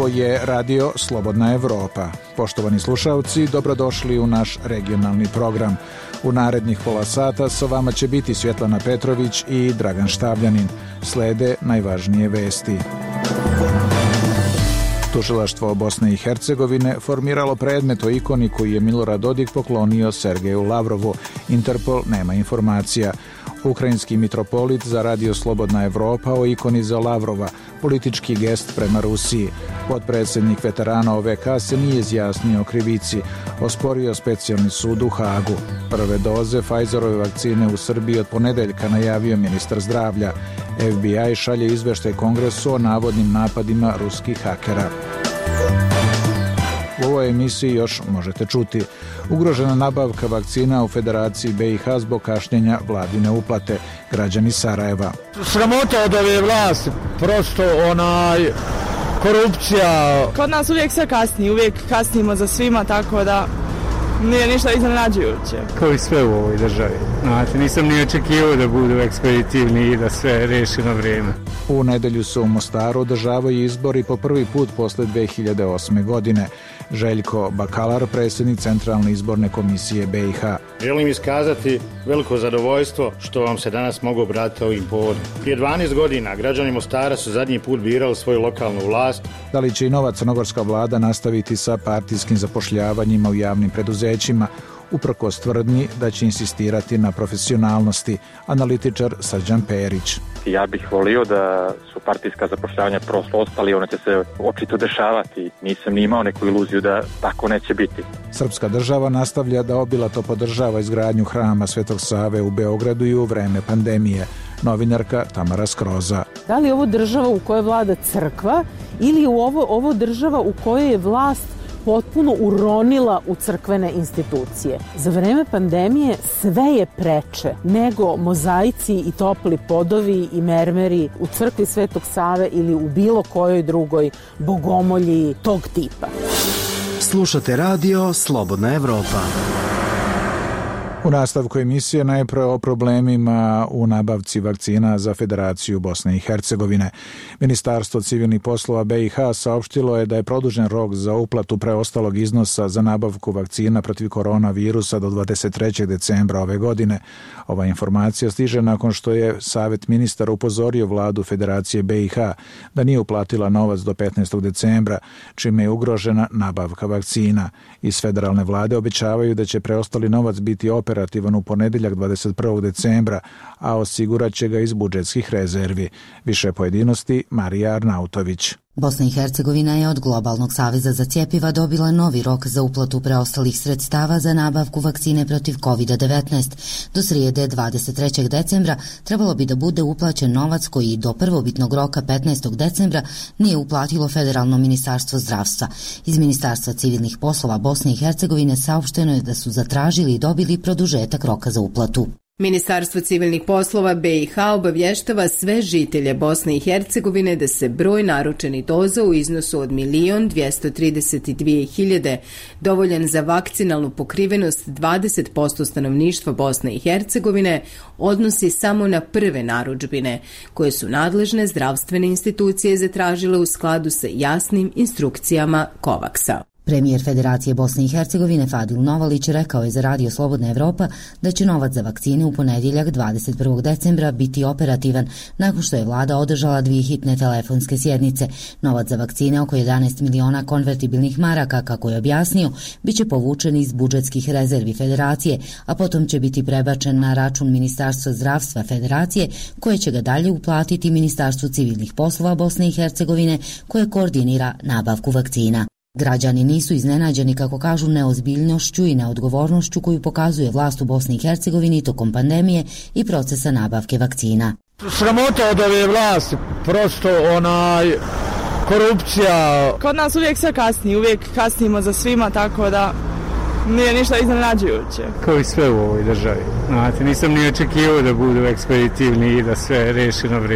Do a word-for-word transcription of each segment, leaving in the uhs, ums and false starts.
Ovo je radio Slobodna Evropa. Poštovani slušalci, dobrodošli u naš regionalni program. U narednih pola sata sa vama će biti Svjetlana Petrović i Dragan Štavljanin. Slede najvažnije vesti. Tužilaštvo Bosne i Hercegovine formiralo predmet o ikoni koju je Milorad Dodik poklonio Sergeju Lavrovu. Interpol nema informacija. Ukrajinski mitropolit za radio Slobodna Evropa o ikoni za Lavrova, politički gest prema Rusiji. Potpredsjednik veterana O V K se nije izjasnio o krivici, osporio specijalni sud u Hagu. Prve doze Pfizerove vakcine u Srbiji od ponedeljka najavio ministar zdravlja. F B I šalje izveštaj Kongresu o navodnim napadima ruskih hakera. U ovoj emisiji još možete čuti: ugrožena nabavka vakcina u Federaciji B i H zbog kašnjenja vladine uplate, građani Sarajeva. Sramota od ove vlasti, prosto onaj korupcija. Kod nas uvijek sve kasni, uvijek kasnimo za svima, tako da nije ništa iznenađujuće. Kao i sve u ovoj državi. Znate, nisam ni očekivao da budu ekspeditivni i da sve reši na vrijeme. U nedelju se u Mostaru održavaju izbori po prvi put posle dve hiljade osme. godine. Željko Bakalar, predsjednik Centralne izborne komisije B i H. Želim iskazati veliko zadovoljstvo što vam se danas mogu obratiti ovim povodom. Prije dvanaest godina građani Mostara su zadnji put birali svoju lokalnu vlast. Da li će i nova crnogorska vlada nastaviti sa partijskim zapošljavanjima u javnim preduzećima, uprkos tvrdnji da će insistirati na profesionalnosti, analitičar Srđan Perić. Ja bih volio da su partijska zapošljavanja prosto ostali, ona će se očito dešavati. Nisam ni imao neku iluziju da tako neće biti. Srpska država nastavlja da obilato podržava izgradnju hrama Svetog Save u Beogradu i u vreme pandemije. Novinarka Tamara Skroza. Da li je ovo država u kojoj vlada crkva ili je ovo, ovo država u kojoj je vlast potpuno uronila u crkvene institucije? Za vreme pandemije sve je preče nego mozaici i topli podovi i mermeri u crkvi Svetog Save ili u bilo kojoj drugoj bogomolji tog tipa. Slušate radio Slobodna Evropa. U nastavku emisije najprije o problemima u nabavci vakcina za Federaciju Bosne i Hercegovine. Ministarstvo civilnih poslova B i H saopštilo je da je produžen rok za uplatu preostalog iznosa za nabavku vakcina protiv koronavirusa do dvadeset trećeg decembra ove godine. Ova informacija stiže nakon što je Savet ministara upozorio vladu Federacije B i H da nije uplatila novac do petnaestog decembra, čime je ugrožena nabavka vakcina. Iz federalne vlade obećavaju da će preostali novac biti operativan u ponedeljak dvadeset prvog decembra, a osigurat će ga iz budžetskih rezervi. Više pojedinosti Marija Arnautović. Bosna i Hercegovina je od Globalnog saveza za cjepiva dobila novi rok za uplatu preostalih sredstava za nabavku vakcine protiv kovid devetnaest. Do srijede dvadeset trećeg decembra trebalo bi da bude uplaćen novac koji do prvobitnog roka petnaestog decembra nije uplatilo Federalno ministarstvo zdravstva. Iz Ministarstva civilnih poslova Bosne i Hercegovine saopšteno je da su zatražili i dobili produžetak roka za uplatu. Ministarstvo civilnih poslova B i H obavještava sve žitelje Bosne i Hercegovine da se broj naručenih doza u iznosu od milion dvjesto trideset dvije hiljade, dovoljan za vakcinalnu pokrivenost dvadeset posto stanovništva Bosne i Hercegovine, odnosi samo na prve narudžbine, koje su nadležne zdravstvene institucije zatražile u skladu sa jasnim instrukcijama Kovaksa. Premijer Federacije Bosne i Hercegovine Fadil Novalić rekao je za radio Slobodna Evropa da će novac za vakcine u ponedjeljak dvadeset prvog decembra biti operativan nakon što je vlada održala dvije hitne telefonske sjednice. Novac za vakcine, oko jedanaest miliona konvertibilnih maraka, kako je objasnio, bit će povučen iz budžetskih rezervi Federacije, a potom će biti prebačen na račun Ministarstva zdravstva Federacije, koje će ga dalje uplatiti Ministarstvu civilnih poslova Bosne i Hercegovine, koje koordinira nabavku vakcina. Građani nisu iznenađeni, kako kažu, neozbiljnošću i neodgovornošću koju pokazuje vlast u Bosni i Hercegovini tokom pandemije i procesa nabavke vakcina. Sramota od ove vlasti, prosto onaj korupcija. Kod nas uvijek sve kasni, uvijek kasnimo za svima, tako da nije ništa iznenađujuće. Kao i sve u ovoj državi. Znate, nisam ni očekivao da budu ekspeditivni i da sve reši na vrijeme.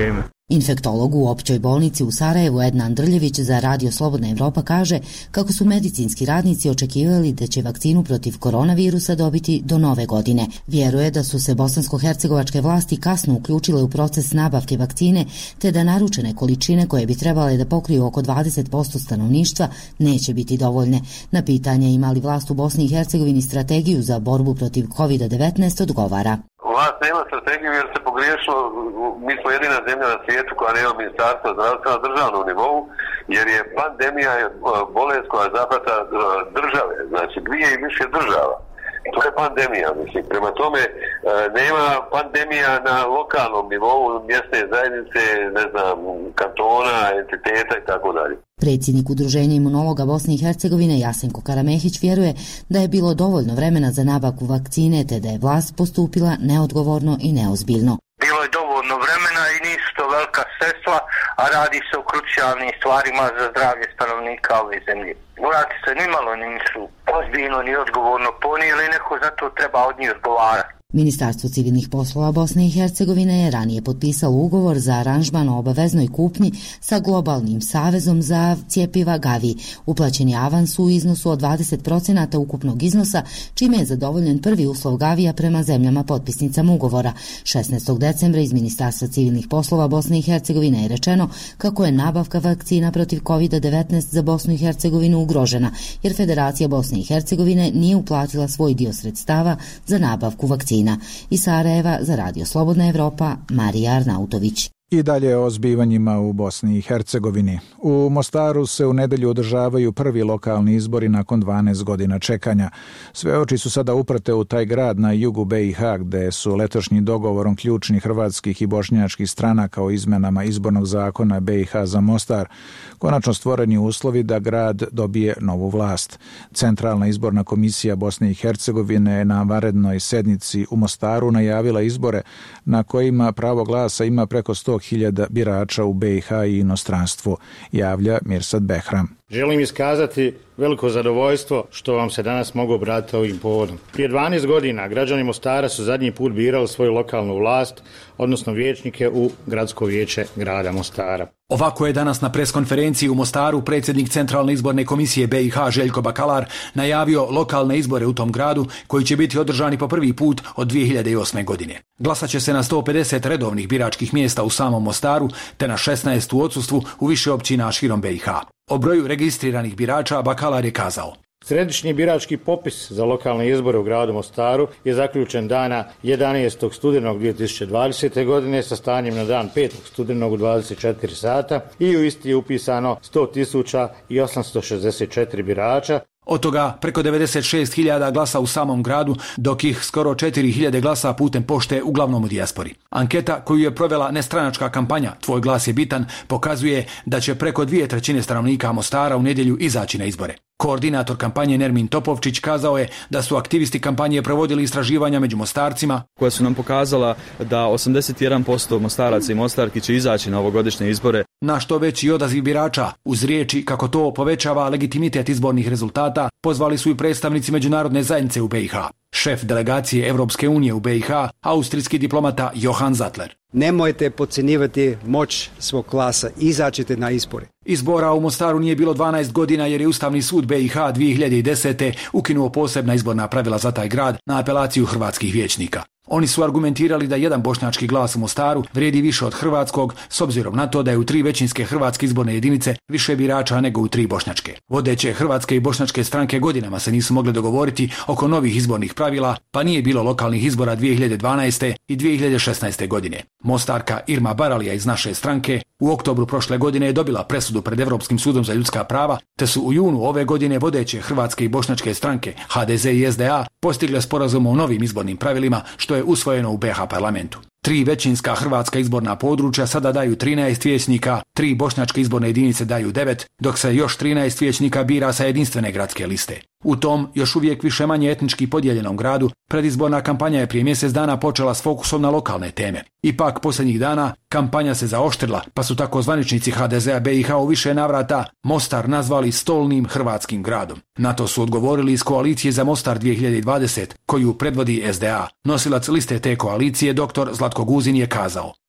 Infektolog u općoj bolnici u Sarajevu Edna Andrljević za Radio Slobodna Evropa kaže kako su medicinski radnici očekivali da će vakcinu protiv koronavirusa dobiti do nove godine. Vjeruje da su se bosansko-hercegovačke vlasti kasno uključile u proces nabavke vakcine, te da naručene količine koje bi trebale da pokriju oko dvadeset posto stanovništva neće biti dovoljne. Na pitanje ima li vlast u Bosni i Hercegovini strategiju za borbu protiv kovid devetnaest odgovara. Vlast nema strategiju jer se pogriješilo, mi smo jedina zemlja na svijetu koja nema ministarstva zdravstva na državnom nivou, jer je pandemija je bolest koja zaprata države, znači dvije i više država. To je pandemija, mislim. Prema tome, nema pandemija na lokalnom nivou, mjesne zajednice, ne znam, kantona, entiteta i tako dalje. Predsjednik Udruženja imunologa Bosne i Hercegovine Jasenko Karamehić vjeruje da je bilo dovoljno vremena za nabavku vakcine, te da je vlast postupila neodgovorno i neozbiljno. Bilo je dovoljno vremena i nisu to velika sredstva, a radi se o krucijalnim stvarima za zdravlje stanovnika ove zemlje. Urati se nimalo nisu ozbiljno ni odgovorno ponijeli, neko za to treba od njih odgovarati. Ministarstvo civilnih poslova Bosne i Hercegovine je ranije potpisalo ugovor za aranžman o obaveznoj kupnji sa globalnim savezom za cjepiva Gavi. Uplaćen je avans u iznosu od dvadeset posto ukupnog iznosa, čime je zadovoljen prvi uslov Gavija prema zemljama potpisnicama ugovora. šesnaestog decembra iz Ministarstva civilnih poslova Bosne i Hercegovine je rečeno kako je nabavka vakcina protiv kovid devetnaest za Bosnu i Hercegovinu ugrožena, jer Federacija Bosne i Hercegovine nije uplatila svoj dio sredstava za nabavku vakcina. Iz Sarajeva za Radio Slobodna Evropa, Marija Arnautović. I dalje o zbivanjima u Bosni i Hercegovini. U Mostaru se u nedelju održavaju prvi lokalni izbori nakon dvanaest godina čekanja. Sve oči su sada uprte u taj grad na jugu be i ha, gde su letošnji dogovorom ključnih hrvatskih i bošnjačkih stranaka o izmenama izbornog zakona be i ha za Mostar konačno stvoreni uslovi da grad dobije novu vlast. Centralna izborna komisija Bosne i Hercegovine je na vanrednoj sednici u Mostaru najavila izbore na kojima pravo glasa ima preko sto hiljada birača u be i ha i inostranstvu, javlja Mirsad Behram. Želim iskazati veliko zadovoljstvo što vam se danas mogu obratiti ovim povodom. Prije dvanaest godina građani Mostara su zadnji put birali svoju lokalnu vlast, odnosno vijećnike u gradsko vijeće grada Mostara. Ovako je danas na preskonferenciji u Mostaru predsjednik Centralne izborne komisije be i ha Željko Bakalar najavio lokalne izbore u tom gradu koji će biti održani po prvi put od dvije hiljade osme. godine. Glasat će se na sto pedeset redovnih biračkih mjesta u samom Mostaru te na šesnaest u odsustvu u više općina širom be i ha. O broju registriranih birača Bakalar je kazao: Središnji birački popis za lokalne izbore u gradu Mostaru je zaključen dana jedanaestog studenog dvije tisuće dvadesete. godine sa stanjem na dan petog studenog u dvadeset četiri sata i u isti je upisano sto tisuća osamsto šezdeset četiri birača. Od toga preko devedeset šest hiljada glasa u samom gradu, dok ih skoro četiri hiljade glasa putem pošte uglavnom u dijaspori. Anketa koju je provela nestranačka kampanja Tvoj glas je bitan pokazuje da će preko dvije trećine stanovnika Mostara u nedjelju izaći na izbore. Koordinator kampanje Nermin Topovčić kazao je da su aktivisti kampanje provodili istraživanja među Mostarcima koja su nam pokazala da osamdeset jedan posto Mostaraca i Mostarki će izaći na ovogodišnje izbore. Na što veći odaziv birača, uz riječi kako to povećava legitimitet izbornih rezultata, pozvali su i predstavnici međunarodne zajednice u be i ha. Šef delegacije Evropske unije u be i ha, austrijski diplomata Johan Zatler. Nemojte podcjenjivati moć svog glasa, izađite na izbore. Izbora u Mostaru nije bilo dvanaest godina jer je Ustavni sud be i ha dvije hiljade desete. ukinuo posebna izborna pravila za taj grad na apelaciju hrvatskih vijećnika. Oni su argumentirali da jedan bošnjački glas u Mostaru vrijedi više od hrvatskog, s obzirom na to da je u tri većinske hrvatske izborne jedinice više birača nego u tri bošnjačke. Vodeće hrvatske i bošnjačke stranke godinama se nisu mogle dogovoriti oko novih izbornih pravila, pa nije bilo lokalnih izbora dvije hiljade dvanaeste. i dvije hiljade šesnaeste. godine. Mostarka Irma Baralija iz naše stranke u oktobru prošle godine je dobila presudu pred Europskim sudom za ljudska prava, te su u junu ove godine vodeće hrvatske i bošnjačke stranke ha de ze i es de a postigle sporazum o novim izbornim pravilima, što je usvojeno u be ha parlamentu. Tri većinska hrvatska izborna područja sada daju trinaest vijećnika, tri bošnjačke izborne jedinice daju devet, dok se još trinaest vijećnika bira sa jedinstvene gradske liste. U tom, još uvijek više manje etnički podijeljenom gradu, predizborna kampanja je prije mjesec dana počela s fokusom na lokalne teme. Ipak, posljednjih dana, kampanja se zaoštrila, pa su tako zvaničnici ha de zea be i ha u više navrata Mostar nazvali stolnim hrvatskim gradom. Na to su odgovorili iz koalicije za Mostar dvije hiljade dvadesete, koju predvodi es de a. Nosilac liste te koalicije, doktor Zlatko Guzin, je kazao: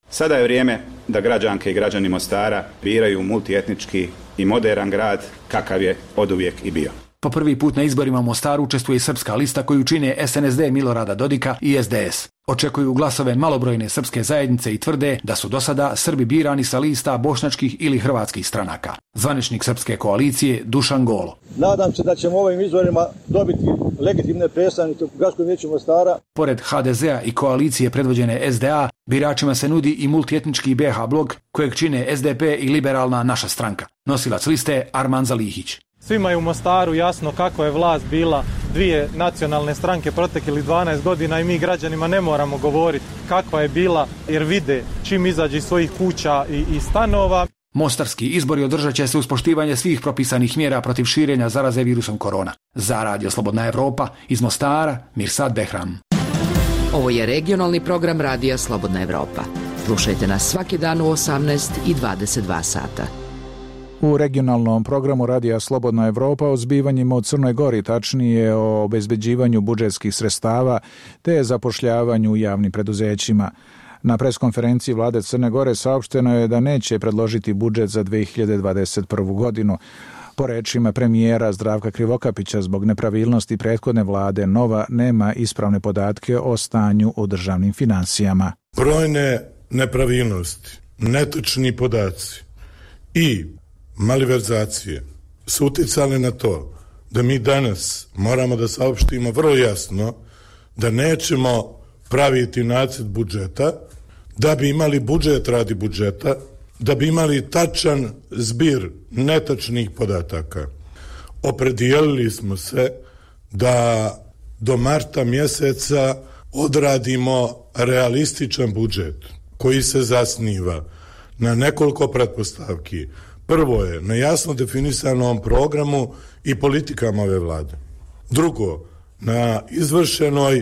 Sada je vrijeme da građanke i građani Mostara biraju multietnički i moderan grad kakav je oduvijek i bio. Po prvi put na izborima u Mostaru učestvuje i srpska lista koju čine S N S D Milorada Dodika i S D S. Očekuju glasove malobrojne srpske zajednice i tvrde da su do sada Srbi birani sa lista bošnjačkih ili hrvatskih stranaka. Zvaničnik srpske koalicije Dušan Golo. Nadam se da ćemo ovim izborima dobiti legitimne predstavnike u Gradskom vijeću Mostara. Pored H D Z-a i koalicije predvođene S D A, biračima se nudi i multietnički B H blok kojeg čine S D P i liberalna Naša stranka. Nosilac liste Arman Zalihić. Svima je u Mostaru jasno kako je vlast bila dvije nacionalne stranke proteklih dvanaest godina i mi građanima ne moramo govoriti kakva je bila jer vide čim izađe iz svojih kuća i, i stanova. Mostarski izbori održat će se uz poštivanje svih propisanih mjera protiv širenja zaraze virusom korona. Za Radio Slobodna Evropa iz Mostara, Mirsad Behram. Ovo je regionalni program Radija Slobodna Evropa. Slušajte nas svaki dan u osamnaest i dvadeset dva sata. U regionalnom programu Radija Slobodna Evropa o zbivanjima u Crnoj Gori, tačnije o obezbeđivanju budžetskih sredstava te zapošljavanju u javnim preduzećima. Na preskonferenciji vlade Crne Gore saopšteno je da neće predložiti budžet za dve hiljade dvadeset prvu godinu. Po rečima premijera Zdravka Krivokapića, zbog nepravilnosti prethodne vlade Nova nema ispravne podatke o stanju u državnim finansijama. Brojne nepravilnosti, netočni podaci i malverzacije su uticale na to da mi danas moramo da saopštimo vrlo jasno da nećemo praviti nacrt budžeta, da bi imali budžet radi budžeta, da bi imali tačan zbir netačnih podataka. Opredijelili smo se da do marta mjeseca odradimo realističan budžet koji se zasniva na nekoliko pretpostavki. Prvo je na jasno definisanom programu i politikama ove vlade. Drugo, na izvršenoj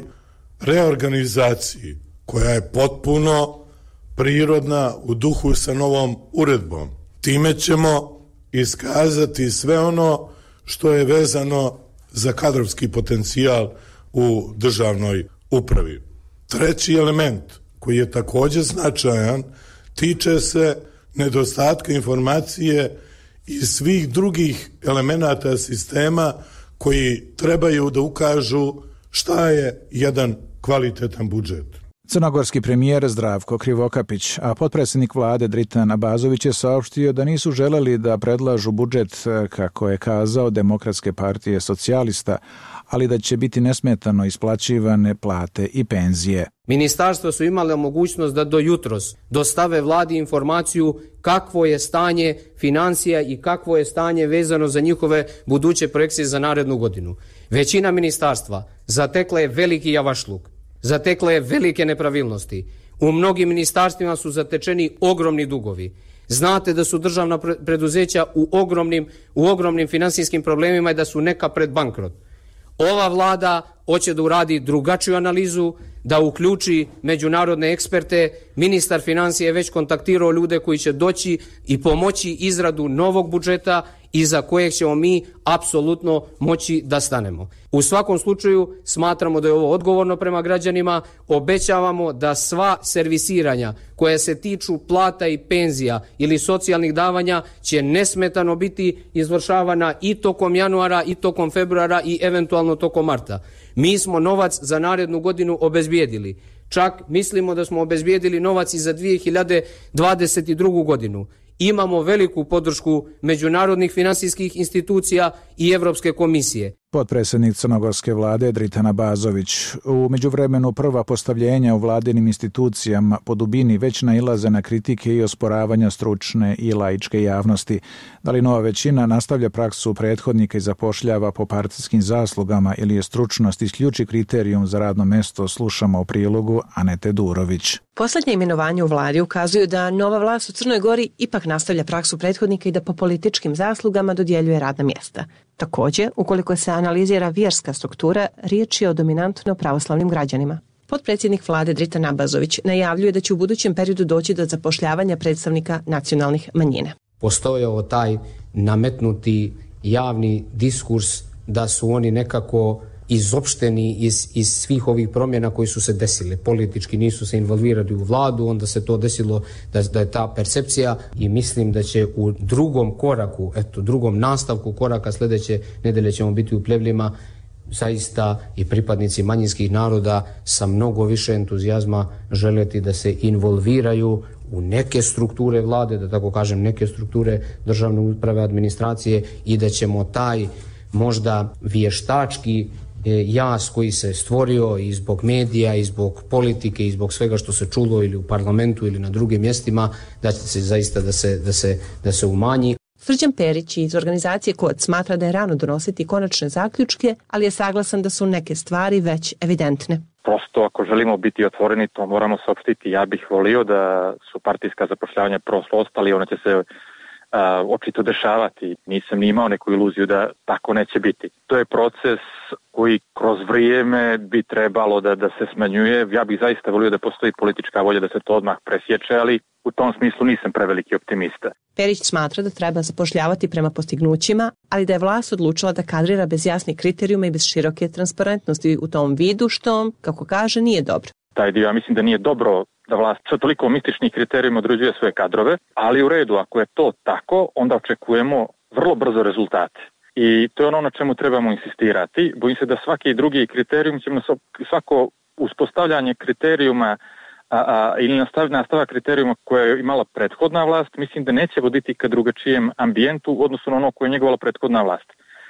reorganizaciji koja je potpuno prirodna u duhu sa novom uredbom. Time ćemo iskazati sve ono što je vezano za kadrovski potencijal u državnoj upravi. Treći element koji je također značajan tiče se nedostatka informacije i svih drugih elemenata sistema koji trebaju da ukažu šta je jedan kvalitetan budžet. Crnogorski premijer Zdravko Krivokapić, a potpredsjednik vlade Dritan Abazović je saopštio da nisu želeli da predlažu budžet, kako je kazao, Demokratske partije socijalista, ali da će biti nesmetano isplaćivane plate i penzije. Ministarstva su imale mogućnost da do jutros dostave vladi informaciju kakvo je stanje financija i kakvo je stanje vezano za njihove buduće projekcije za narednu godinu. Većina ministarstva zatekla je veliki javašluk, zatekla je velike nepravilnosti. U mnogim ministarstvima su zatečeni ogromni dugovi. Znate da su državna preduzeća u ogromnim, u ogromnim finansijskim problemima i da su neka pred bankrot. Ova vlada hoće da uradi drugačiju analizu, da uključi međunarodne eksperte. Ministar financija je već kontaktirao ljude koji će doći i pomoći izradu novog budžeta iza kojeg ćemo mi apsolutno moći da stanemo. U svakom slučaju smatramo da je ovo odgovorno prema građanima, obećavamo da sva servisiranja koja se tiču plata i penzija ili socijalnih davanja će nesmetano biti izvršavana i tokom januara i tokom februara i eventualno tokom marta. Mi smo novac za narednu godinu obezbijedili. Čak mislimo da smo obezbijedili novac i za dve hiljade dvadeset drugu godinu. Imamo veliku podršku međunarodnih finansijskih institucija i Evropske komisije. Potpredsjednik crnogorske vlade Dritan Abazović. U međuvremenu prva postavljenja u vladinim institucijama po dubini već nailaze na kritike i osporavanja stručne i laičke javnosti. Da li nova većina nastavlja praksu prethodnika i zapošljava po partijskim zaslugama ili je stručnost isključi kriterijum za radno mesto, slušamo u prilogu Anete Durović. Posljednje imenovanje u vladi ukazuju da nova vlast u Crnoj Gori ipak nastavlja praksu prethodnika i da po političkim zaslugama dodjeljuje radna mjesta. Također, ukoliko se analizira vjerska struktura, riječ je o dominantno pravoslavnim građanima. Potpredsjednik vlade Dritan Abazović najavljuje da će u budućem periodu doći do zapošljavanja predstavnika nacionalnih manjina. Postojao taj nametnuti javni diskurs da su oni nekako izopšteni iz, iz svih ovih promjena koji su se desile. Politički nisu se involvirali u vladu, onda se to desilo da, da je ta percepcija i mislim da će u drugom koraku, eto, drugom nastavku koraka sljedeće nedelje ćemo biti u Pljevljima zaista i pripadnici manjinskih naroda sa mnogo više entuzijazma želeti da se involviraju u neke strukture vlade, da tako kažem, neke strukture državne uprave, administracije i da ćemo taj možda vještački jaz koji se stvorio i zbog medija i zbog politike i zbog svega što se čulo ili u parlamentu ili na drugim mjestima, da će se zaista da se, da se, da se umanji. Srđan Perić iz organizacije Kod smatra da je rano donositi konačne zaključke, ali je saglasan da su neke stvari već evidentne. Prosto ako želimo biti otvoreni, to moramo saopštiti. Ja bih volio da su partijska zapošljavanja prosto ostali, ona će se uh, očito dešavati. Nisam ni imao neku iluziju da tako neće biti. To je proces koji kroz vrijeme bi trebalo da, da se smanjuje. Ja bih zaista volio da postoji politička volja da se to odmah presječe, ali u tom smislu nisam preveliki optimista. Perić smatra da treba zapošljavati prema postignućima, ali da je vlast odlučila da kadrira bez jasnih kriterijuma i bez široke transparentnosti u tom vidu, što, kako kaže, nije dobro. Taj dio, ja mislim da nije dobro da vlast sa toliko mističnih kriterijuma određuje svoje kadrove, ali u redu, ako je to tako, onda očekujemo vrlo brzo rezultate. I to je ono na čemu trebamo insistirati. Bojim se da svaki drugi kriterijum ćemo, svako uspostavljanje kriterijuma A, a, ili nastav, nastava kriterijuma koje je imala prethodna vlast, mislim da neće voditi ka drugačijem ambijentu u odnosu na ono koje je njegovala prethodna vlast.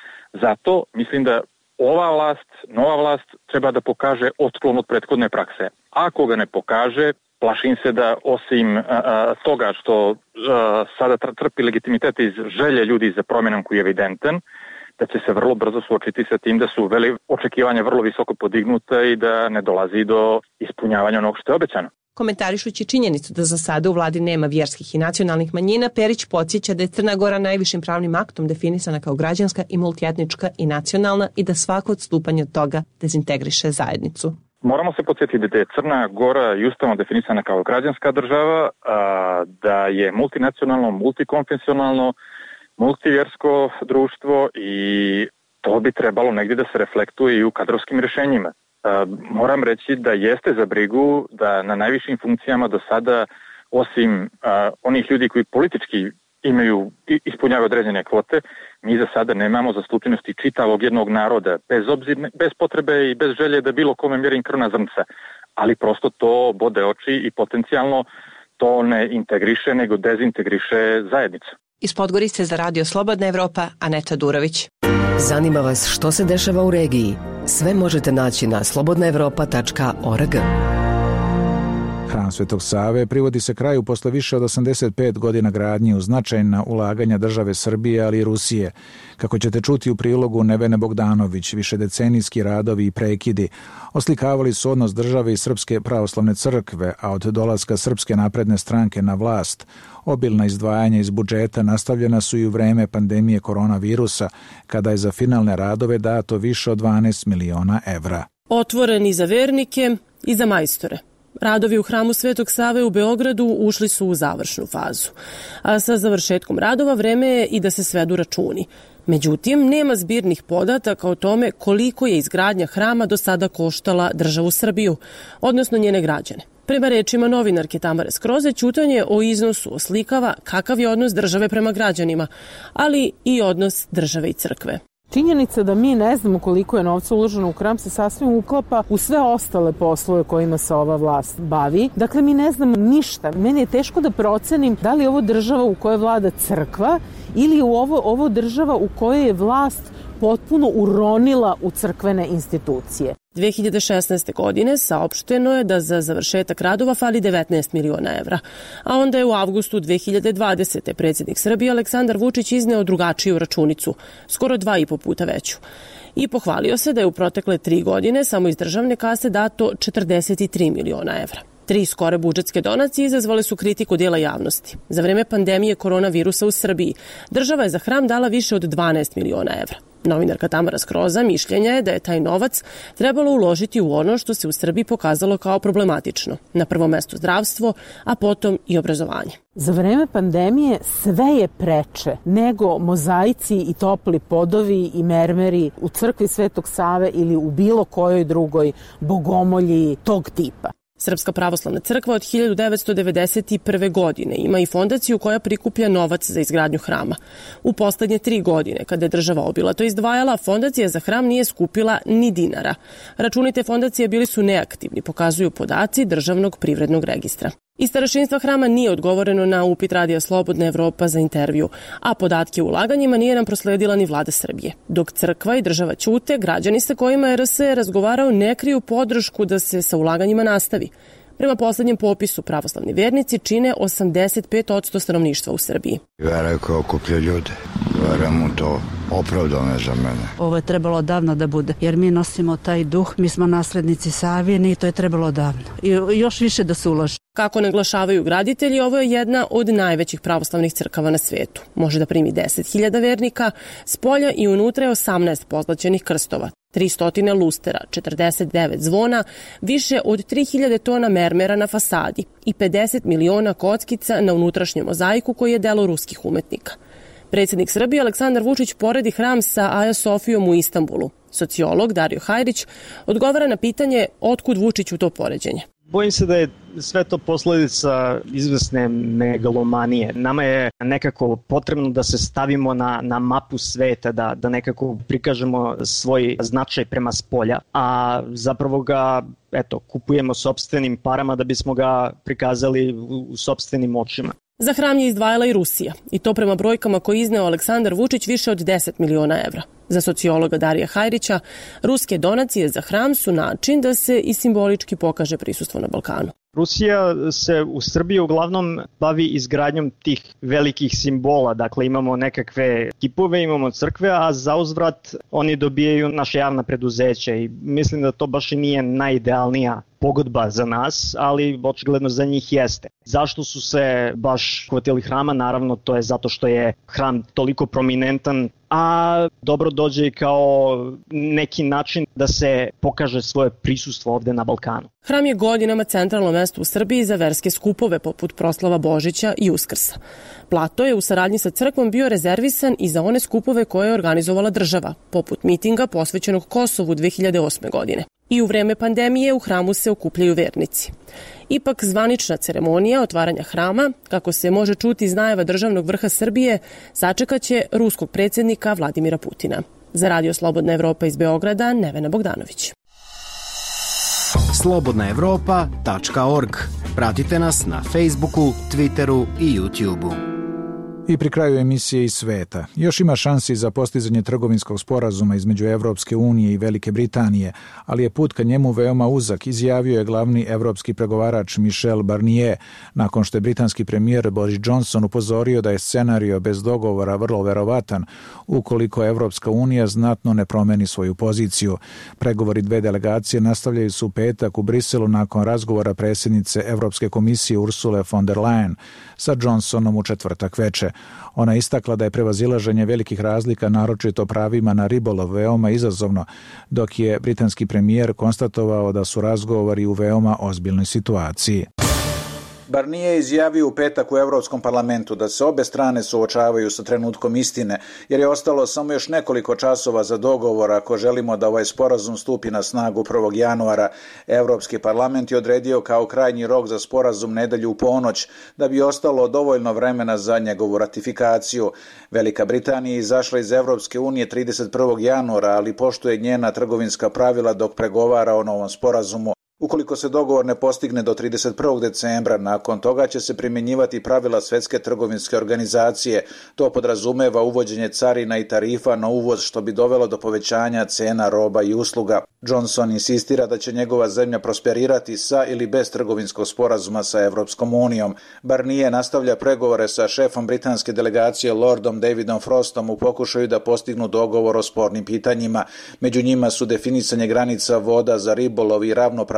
Zato mislim da ova vlast, nova vlast, treba da pokaže otklon od prethodne prakse. Ako ga ne pokaže, plašim se da osim a, a, toga što a, sada trpi legitimitet iz želje ljudi za promjenom koji je evidentan, da će se vrlo brzo suočiti sa tim da su veli očekivanja vrlo visoko podignuta i da ne dolazi do ispunjavanja onog što je obećano. Komentarišući činjenicu da za sada u vladi nema vjerskih i nacionalnih manjina, Perić podsjeća da je Crna Gora najvišim pravnim aktom definisana kao građanska i multietnička i nacionalna i da svako odstupanje od toga dezintegriše zajednicu. Moramo se podsjetiti da je Crna Gora i ustavno definisana kao građanska država, a, da je multinacionalno, multikonfesionalno, multivjersko društvo i to bi trebalo negdje da se reflektuje i u kadrovskim rješenjima. E, moram reći da jeste za brigu da na najvišim funkcijama do sada, osim a, onih ljudi koji politički imaju, ispunjavaju određene kvote, mi za sada nemamo zastupljenosti čitavog jednog naroda, bez obzirne, bez potrebe i bez želje da bilo kome mjerim krvna zrnca, ali prosto to bode oči i potencijalno to ne integriše, nego dezintegriše zajednicu. Iz Podgorice za Radio Slobodna Evropa, Aneta Durović. Zanima vas što se dešava u regiji? Sve možete naći na slobodna evropa tačka org. Hram Svetog Save privodi se kraju posle više od osamdeset pet godina gradnje uz značajna ulaganja države Srbije, ali i Rusije. Kako ćete čuti u prilogu Nevene Bogdanović, višedecenijski radovi i prekidi oslikavali su odnos države i Srpske pravoslavne crkve, a od dolaska Srpske napredne stranke na vlast obilna izdvajanja iz budžeta nastavljena su i u vreme pandemije koronavirusa, kada je za finalne radove dato više od dvanaest miliona evra. Otvoreni za vernike i za majstore. Radovi u Hramu Svetog Save u Beogradu ušli su u završnu fazu. A sa završetkom radova vreme je i da se svedu računi. Međutim, nema zbirnih podataka o tome koliko je izgradnja hrama do sada koštala državu Srbiju, odnosno njene građane. Prema rečima novinarke Tamare Skroze, ćutanje o iznosu oslikava kakav je odnos države prema građanima, ali i odnos države i crkve. Činjenica da mi ne znamo koliko je novca uloženo u hram se sasvim uklapa u sve ostale poslove kojima se ova vlast bavi. Dakle, mi ne znamo ništa. Meni je teško da procenim da li je ovo država u kojoj vlada crkva ili je ovo, ovo država u kojoj je vlast potpuno uronila u crkvene institucije. dve hiljade šesnaeste. godine saopšteno je da za završetak radova fali devetnaest miliona evra, a onda je u avgustu dve hiljade dvadesete. predsjednik Srbije Aleksandar Vučić izneo drugačiju računicu, skoro dva i po puta veću. I pohvalio se da je u protekle tri godine samo iz državne kase dato četrdeset tri miliona evra. Tri skore budžetske donacije izazvale su kritiku dijela javnosti. Za vreme pandemije koronavirusa u Srbiji država je za hram dala više od dvanaest miliona evra. Novinarka Tamara Skroza mišljenja je da je taj novac trebalo uložiti u ono što se u Srbiji pokazalo kao problematično. Na prvom mestu zdravstvo, a potom i obrazovanje. Za vreme pandemije sve je preče nego mozaici i topli podovi i mermeri u crkvi Svetog Save ili u bilo kojoj drugoj bogomolji tog tipa. Srpska pravoslavna crkva od hiljadu devetsto devedeset prve. godine ima i fondaciju koja prikuplja novac za izgradnju hrama. U poslednje tri godine, kada je država obilato izdvajala, fondacija za hram nije skupila ni dinara. Računi te fondacije bili su neaktivni, pokazuju podaci Državnog privrednog registra. Iz starešinstva hrama nije odgovoreno na upit Radija Slobodna Evropa za intervju, a podatke o ulaganjima nije nam prosledila ni vlada Srbije. Dok crkva i država ćute, građani sa kojima je R S razgovarao ne kriju podršku da se sa ulaganjima nastavi. Prema poslednjem popisu, pravoslavni vernici čine osamdeset pet posto stanovništva u Srbiji. Vera koja okuplja ljude, vera mu to opravdano za mene. Ovo je trebalo davno da bude, jer mi nosimo taj duh, mi smo naslednici Savine i to je trebalo davno. I još više da se uloži. Kako naglašavaju graditelji, ovo je jedna od najvećih pravoslavnih crkava na svetu. Može da primi deset hiljada vernika, spolja i unutra je osamnaest pozlaćenih krstova, tristo lustera, četrdeset devet zvona, više od tri hiljade tona mermera na fasadi i pedeset miliona kockica na unutrašnjem mozaiku koji je delo ruskih umetnika. Predsjednik Srbije Aleksandar Vučić poredi hram sa Aja Sofijom u Istanbulu. Sociolog Dario Hajrić odgovara na pitanje otkud Vučiću to poređenje. Bojim se da je sve to posledica izvesne megalomanije. Nama je nekako potrebno da se stavimo na, na mapu sveta, da, da nekako prikažemo svoj značaj prema spolja, a zapravo ga eto, kupujemo sopstvenim parama da bismo ga prikazali u, u sopstvenim očima. Za hram je izdvajala i Rusija, i to prema brojkama koje izneo Aleksandar Vučić više od deset miliona evra. Za sociologa Darija Hajrića, ruske donacije za hram su način da se i simbolički pokaže prisustvo na Balkanu. Rusija se u Srbiji uglavnom bavi izgradnjom tih velikih simbola, dakle imamo nekakve kipove, imamo crkve, a za uzvrat oni dobijaju naše javna preduzeća i mislim da to baš i nije najidealnija pogodba za nas, ali očigledno za njih jeste. Zašto su se baš hvatili hrama? Naravno, to je zato što je hram toliko prominentan, a dobro dođe i kao neki način da se pokaže svoje prisustvo ovde na Balkanu. Hram je godinama centralno mesto u Srbiji za verske skupove poput proslava Božića i Uskrsa. Plato je u saradnji sa crkvom bio rezervisan i za one skupove koje je organizovala država, poput mitinga posvećenog Kosovu dve hiljade osme. godine. I u vreme pandemije u hramu se okupljaju vernici. Ipak zvanična ceremonija otvaranja hrama, kako se može čuti iz najava državnog vrha Srbije, sačekaće ruskog predsjednika Vladimira Putina. Za Radio Slobodna Evropa iz Beograda, Nevena Bogdanović. slobodna evropa tačka org. Pratite nas na Facebooku, Twitteru i YouTubeu. I pri kraju emisije iz sveta. Još ima šansi za postizanje trgovinskog sporazuma između Evropske unije i Velike Britanije, ali je put ka njemu veoma uzak, izjavio je glavni evropski pregovarač Michel Barnier, nakon što je britanski premijer Boris Johnson upozorio da je scenario bez dogovora vrlo verovatan, ukoliko Evropska unija znatno ne promeni svoju poziciju. Pregovori dve delegacije nastavljaju se u petak u Briselu nakon razgovora predsjednice Evropske komisije Ursule von der Leyen sa Johnsonom u četvrtak veče. Ona istakla da je prevazilaženje velikih razlika, naročito pravima na ribolov, veoma izazovno, dok je britanski premijer konstatovao da su razgovori u veoma ozbiljnoj situaciji. Barnier je izjavio u petak u Evropskom parlamentu da se obe strane suočavaju sa trenutkom istine, jer je ostalo samo još nekoliko časova za dogovor ako želimo da ovaj sporazum stupi na snagu prvog januara. Evropski parlament je odredio kao krajnji rok za sporazum nedelju u ponoć, da bi ostalo dovoljno vremena za njegovu ratifikaciju. Velika Britanija je izašla iz Evropske unije trideset prvog januara, ali poštuje njena trgovinska pravila dok pregovara o novom sporazumu. Ukoliko se dogovor ne postigne do trideset prvog decembra, nakon toga će se primjenjivati pravila Svetske trgovinske organizacije. To podrazumeva uvođenje carina i tarifa na uvoz, što bi dovelo do povećanja cena roba i usluga. Johnson insistira da će njegova zemlja prosperirati sa ili bez trgovinskog sporazuma sa Evropskom unijom. Barnier nastavlja pregovore sa šefom britanske delegacije Lordom Davidom Frostom u pokušaju da postignu dogovor o spornim pitanjima. Među njima su definisanje granica voda za ribolov i ravnopravno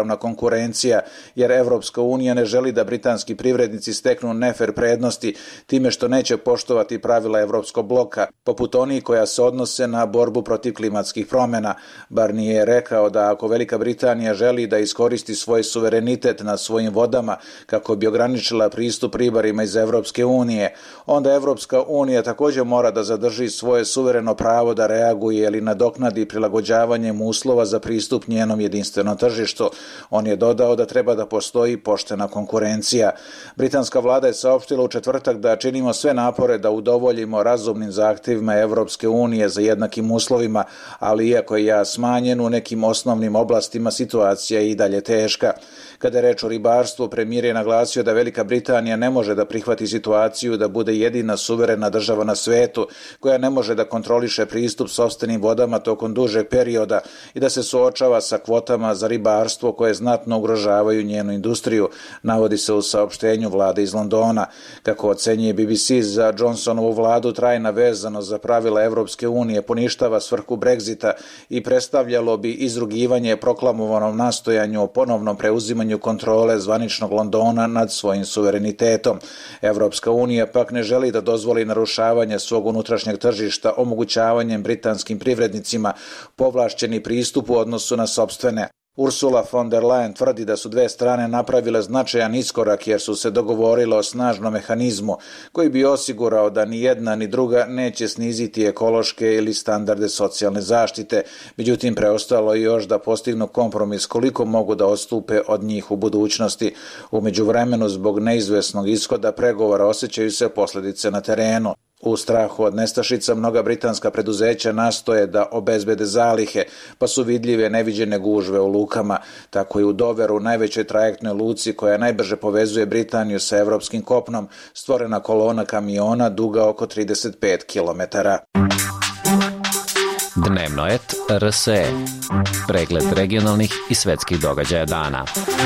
neravnopravna konkurencija, jer Evropska unija ne želi da britanski privrednici steknu nefer prednosti time što neće poštovati pravila Evropskog bloka, poput onih koja se odnose na borbu protiv klimatskih promjena. Barnier je rekao da ako Velika Britanija želi da iskoristi svoj suverenitet nad svojim vodama kako bi ograničila pristup ribarima iz Evropske unije, onda Evropska unija također mora da zadrži svoje suvereno pravo da reaguje ili nadoknadi prilagođavanjem uslova za pristup njenom jedinstvenom tržištu. On je dodao da treba da postoji poštena konkurencija. Britanska vlada je saopštila u četvrtak da činimo sve napore da udovoljimo razumnim zahtjevima Evropske unije za jednakim uslovima, ali iako je ja smanjen u nekim osnovnim oblastima, situacija je i dalje teška. Kada je reč o ribarstvu, premijer je naglasio da Velika Britanija ne može da prihvati situaciju da bude jedina suverena država na svetu koja ne može da kontroliše pristup sopstvenim vodama tokom dužeg perioda i da se suočava sa kvotama za ribarstvo koje znatno ugrožavaju njenu industriju, navodi se u saopštenju vlade iz Londona. Kako ocenjuje B B C, za Johnsonovu vladu trajna vezanost za pravila Evropske unije poništava svrhu Brexita i predstavljalo bi izrugivanje proklamovanom nastojanju o ponovnom preuzimanju kontrole zvaničnog Londona nad svojim suverenitetom. Evropska unija pak ne želi da dozvoli narušavanje svog unutrašnjeg tržišta omogućavanjem britanskim privrednicima povlašćeni pristup u odnosu na sopstvene. Ursula von der Leyen tvrdi da su dve strane napravile značajan iskorak jer su se dogovorile o snažnom mehanizmu koji bi osigurao da ni jedna ni druga neće sniziti ekološke ili standarde socijalne zaštite. Međutim, preostalo je još da postignu kompromis koliko mogu da odstupe od njih u budućnosti. U međuvremenu, zbog neizvesnog ishoda pregovora osjećaju se posljedice na terenu. U strahu od nestašica mnoga britanska preduzeća nastoje da obezbede zalihe, pa su vidljive neviđene gužve u lukama. Tako i u Doveru, najvećoj trajektnoj luci koja najbrže povezuje Britaniju sa evropskim kopnom, stvorena kolona kamiona duga oko trideset pet kilometara. Dnevnoet R S E. Pregled regionalnih i svetskih događaja dana.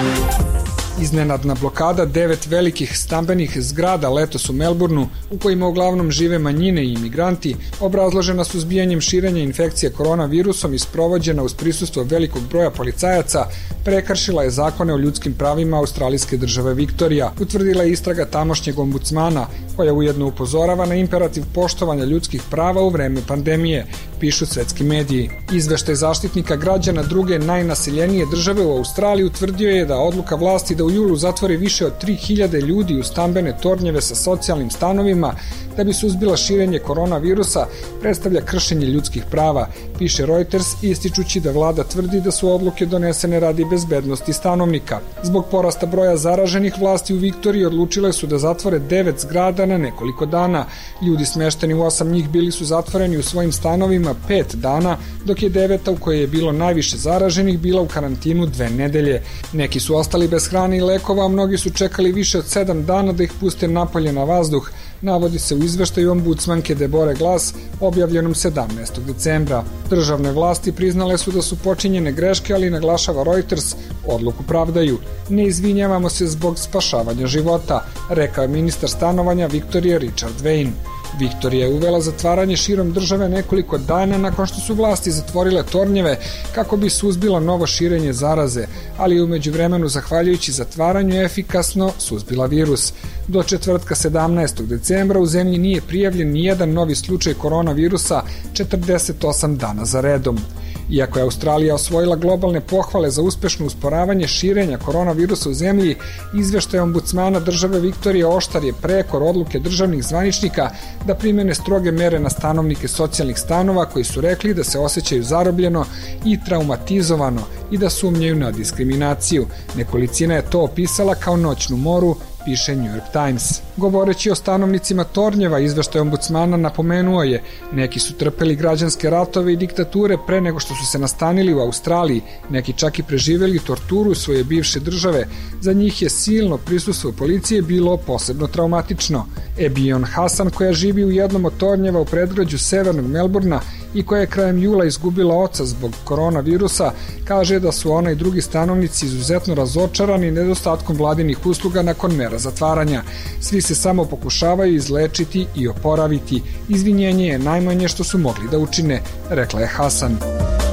Iznenadna blokada devet velikih stambenih zgrada letos u Melbourneu, u kojima uglavnom žive manjine i imigranti, obrazložena suzbijanjem širenja infekcije koronavirusom i sprovođena uz prisustvo velikog broja policajaca, prekršila je zakone o ljudskim pravima australijske države Viktorija, utvrdila je istraga tamošnjeg ombudsmana, koja ujedno upozorava na imperativ poštovanja ljudskih prava u vreme pandemije, pišu svetski mediji. Izveštaj zaštitnika građana druge najnaseljenije države u Australiji utvrdio je da odluka vlasti da u julu zatvori više od tri hiljade ljudi u stambene tornjeve sa socijalnim stanovima da bi suzbila širenje koronavirusa predstavlja kršenje ljudskih prava, piše Reuters, ističući da vlada tvrdi da su odluke donesene radi bezbednosti stanovnika. Zbog porasta broja zaraženih, vlasti u Viktoriji odlučile su da zatvore devet zgrada na nekoliko dana. Ljudi smešteni u osam njih bili su zatvoreni u svojim stanovima pet dana, dok je deveta, u kojoj je bilo najviše zaraženih, bila u karantinu dve nedelje. Neki su ostali bez hrane i lekova, a mnogi su čekali više od sedam dana da ih puste napolje na vazduh, navodi se u izveštaju ombudsmanke Debore Glass, objavljenom sedamnaestog decembra. Državne vlasti priznale su da su počinjene greške, ali naglašava Reuters, odluku pravdaju. Ne izvinjavamo se zbog spašavanja života, rekao je ministar stanovanja Viktorije Richard Wayne. Viktorija je uvela zatvaranje širom države nekoliko dana nakon što su vlasti zatvorile tornjeve kako bi suzbila novo širenje zaraze, ali je u međuvremenu, zahvaljujući zatvaranju, efikasno suzbila virus. Do četvrtka sedamnaestog decembra u zemlji nije prijavljen ni jedan novi slučaj koronavirusa četrdeset osam dana za redom. Iako je Australija osvojila globalne pohvale za uspešno usporavanje širenja koronavirusa u zemlji, izveštaj ombudsmana države Viktorije oštar je prekor odluke državnih zvaničnika da primene stroge mere na stanovnike socijalnih stanova koji su rekli da se osjećaju zarobljeno i traumatizovano i da sumnjaju na diskriminaciju. Nekolicina je to opisala kao noćnu moru, piše New York Times. Govoreći o stanovnicima tornjeva, izveštaj ombudsmana napomenuo je: neki su trpeli građanske ratove i diktature pre nego što su se nastanili u Australiji, neki čak i preživeli torturu svoje bivše države. Za njih je silno prisustvo policije bilo posebno traumatično. Ebion Hasan, koja živi u jednom od tornjeva u predgrađu severnog Melbourna i koja je krajem jula izgubila oca zbog koronavirusa, kaže da su ona i drugi stanovnici izuzetno razočarani nedostatkom vladinih usluga nakon mera zatvaranja. Svi se samo pokušavaju izlečiti i oporaviti. Izvinjenje je najmanje što su mogli da učine, rekla je Hasan.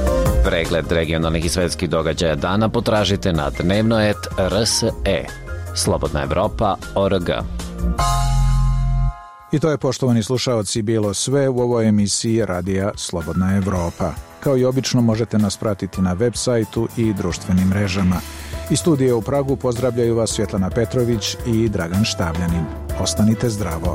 Pregled regionalnih i svetskih događaja dana potražite na dnevnoet tačka r s e. Slobodna Evropa tačka org. I to je, poštovani slušaoci, bilo sve u ovoj emisiji Radija Slobodna Evropa. Kao i obično možete nas pratiti na web sajtu i društvenim mrežama. Iz studija u Pragu pozdravljaju vas Svjetlana Petrović i Dragan Štavljanin. Ostanite zdravo.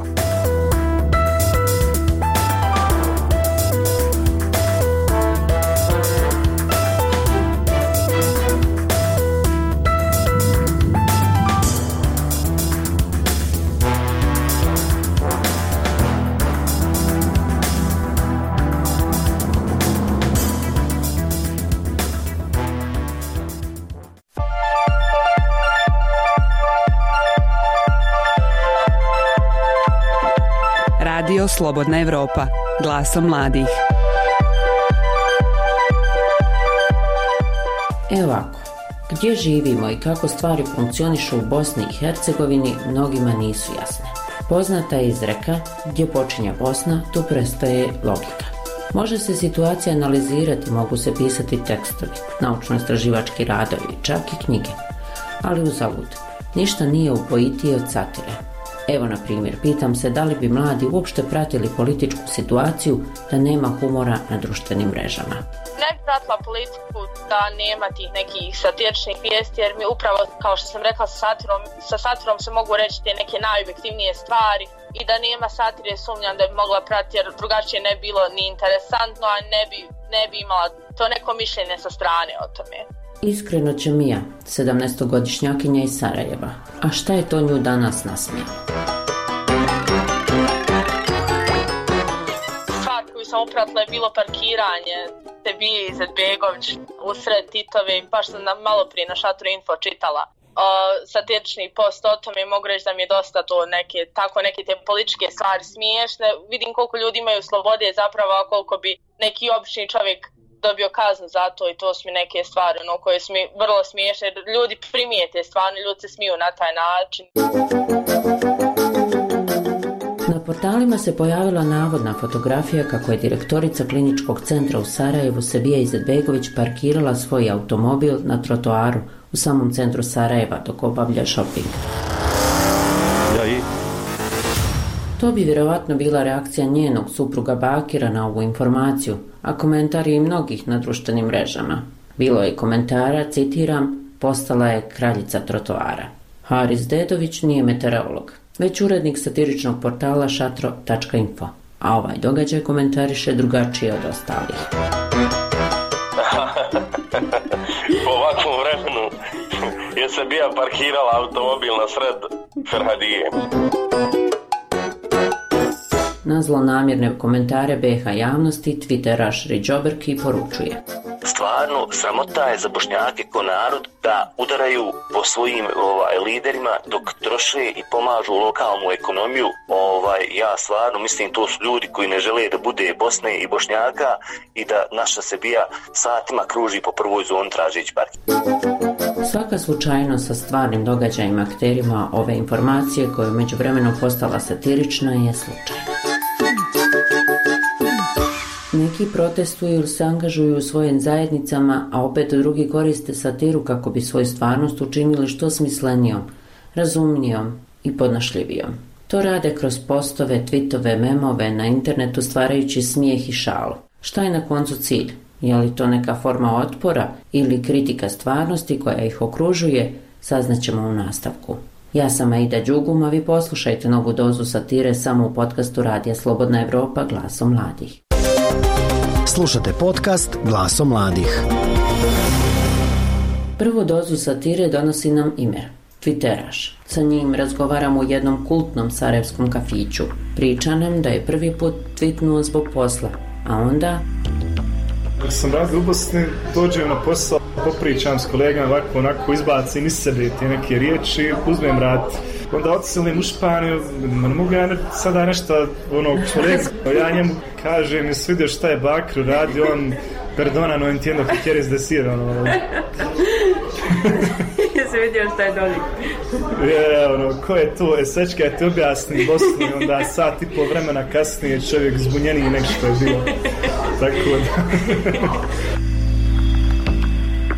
Radio Slobodna Evropa, glasom mladih. Evo ovako, gdje živimo i kako stvari funkcionišu u Bosni i Hercegovini mnogima nisu jasne. Poznata je izreka, gdje počinje Bosna, tu prestaje logika. Može se situacija analizirati, mogu se pisati tekstovi, naučno-istraživački radovi, čak i knjige. Ali uzalud, ništa nije upojitije od satire. Evo, na primjer, pitam se da li bi mladi uopšte pratili političku situaciju da nema humora na društvenim mrežama. Ne bi pratila politiku da nema tih nekih satiričnih vijesti, jer mi upravo, kao što sam rekla, sa satirom, sa satirom se mogu reći te neke najobjektivnije stvari i da nema satire sumnjam da bi mogla pratiti, jer drugačije ne bi bilo ni interesantno, a ne bi, ne bi imala to neko mišljenje sa strane o tome. Iskreno će Mija, sedamnaestogodišnjakinja iz Sarajeva. A šta je to nju danas nasmijalo? Stvar koju sam upratila je bilo parkiranje Sebije Izetbegović usred Titove, baš sam malo prije na Šatru Info čitala uh, satirični post o tome. Mogu reći da mi je dosta to neke, tako neke te političke stvari smiješne. Vidim koliko ljudi imaju slobode zapravo, a koliko bi neki obični čovjek dobio kaznu za to, i to su mi neke stvari no, koje su mi vrlo smiješne. Ljudi primijete stvarno, ljudi se smiju na taj način. Na portalima se pojavila navodna fotografija kako je direktorica kliničkog centra u Sarajevu Sebija Izetbegović parkirala svoj automobil na trotoaru u samom centru Sarajeva dok obavlja shopping. Ja i... To bi vjerovatno bila reakcija njenog supruga Bakira na ovu informaciju, a komentari i mnogih na društvenim mrežama. Bilo je komentara, citiram, postala je kraljica trotoara. Haris Dedović nije meteorolog, već urednik satiričnog portala šatro tačka info, a ovaj događaj komentariše drugačije od ostalih. Po ovakvom vremenu je se bija parkirala automobil na sred Ferhadije. Na zlonamjerne komentare B H javnosti Twitteraš Riđoberki poručuje: Stvarno, sramota je za Bošnjake ko narod da udaraju po svojim ovaj, liderima dok troše i pomažu lokalnu ekonomiju. Ovaj, ja stvarno mislim to su ljudi koji ne žele da bude Bosne i Bošnjaka i da naša Sebija satima kruži po prvoj zoni tražeći parking. Svaka slučajnost sa stvarnim događajima akterima ove informacije koja je međuvremeno postala satirična je slučajna. Neki protestuju ili se angažuju u svojim zajednicama, a opet drugi koriste satiru kako bi svoju stvarnost učinili što smislenijom, razumnijom i podnošljivijom. To rade kroz postove, tweetove, memove na internetu stvarajući smijeh i šalu. Šta je na koncu cilj? Je li to neka forma otpora ili kritika stvarnosti koja ih okružuje? Saznaćemo u nastavku. Ja sam Aida Đugum, a vi poslušajte novu dozu satire samo u podcastu Radija Slobodna Evropa, glasom mladih. Slušate podcast Glasom mladih. Prvu dozu satire donosi nam Imer, Twitteraš. Sa njim razgovaramo u jednom kultnom sarajevskom kafiću. Priča nam da je prvi put tweetnuo zbog posla, a onda... Dok sam radio u Bosni, dođem na posao, popričam s kolegama, ovako onako izbacim iz sebe te neke riječi, uzmem rad. Onda odselim u Španiju, ne mogu ja sada nešto ono kolega, ja njemu kažem, jesi vidio šta je Bakr radi, on perdona, no entiendo que quieres decir, ono. Jesi vidio šta je doli? Je, ono, ko je to, e, sečka je ti objasni Bosni, onda sat i po vremena kasnije čovjek zbunjeniji nek što je bilo. Tako da...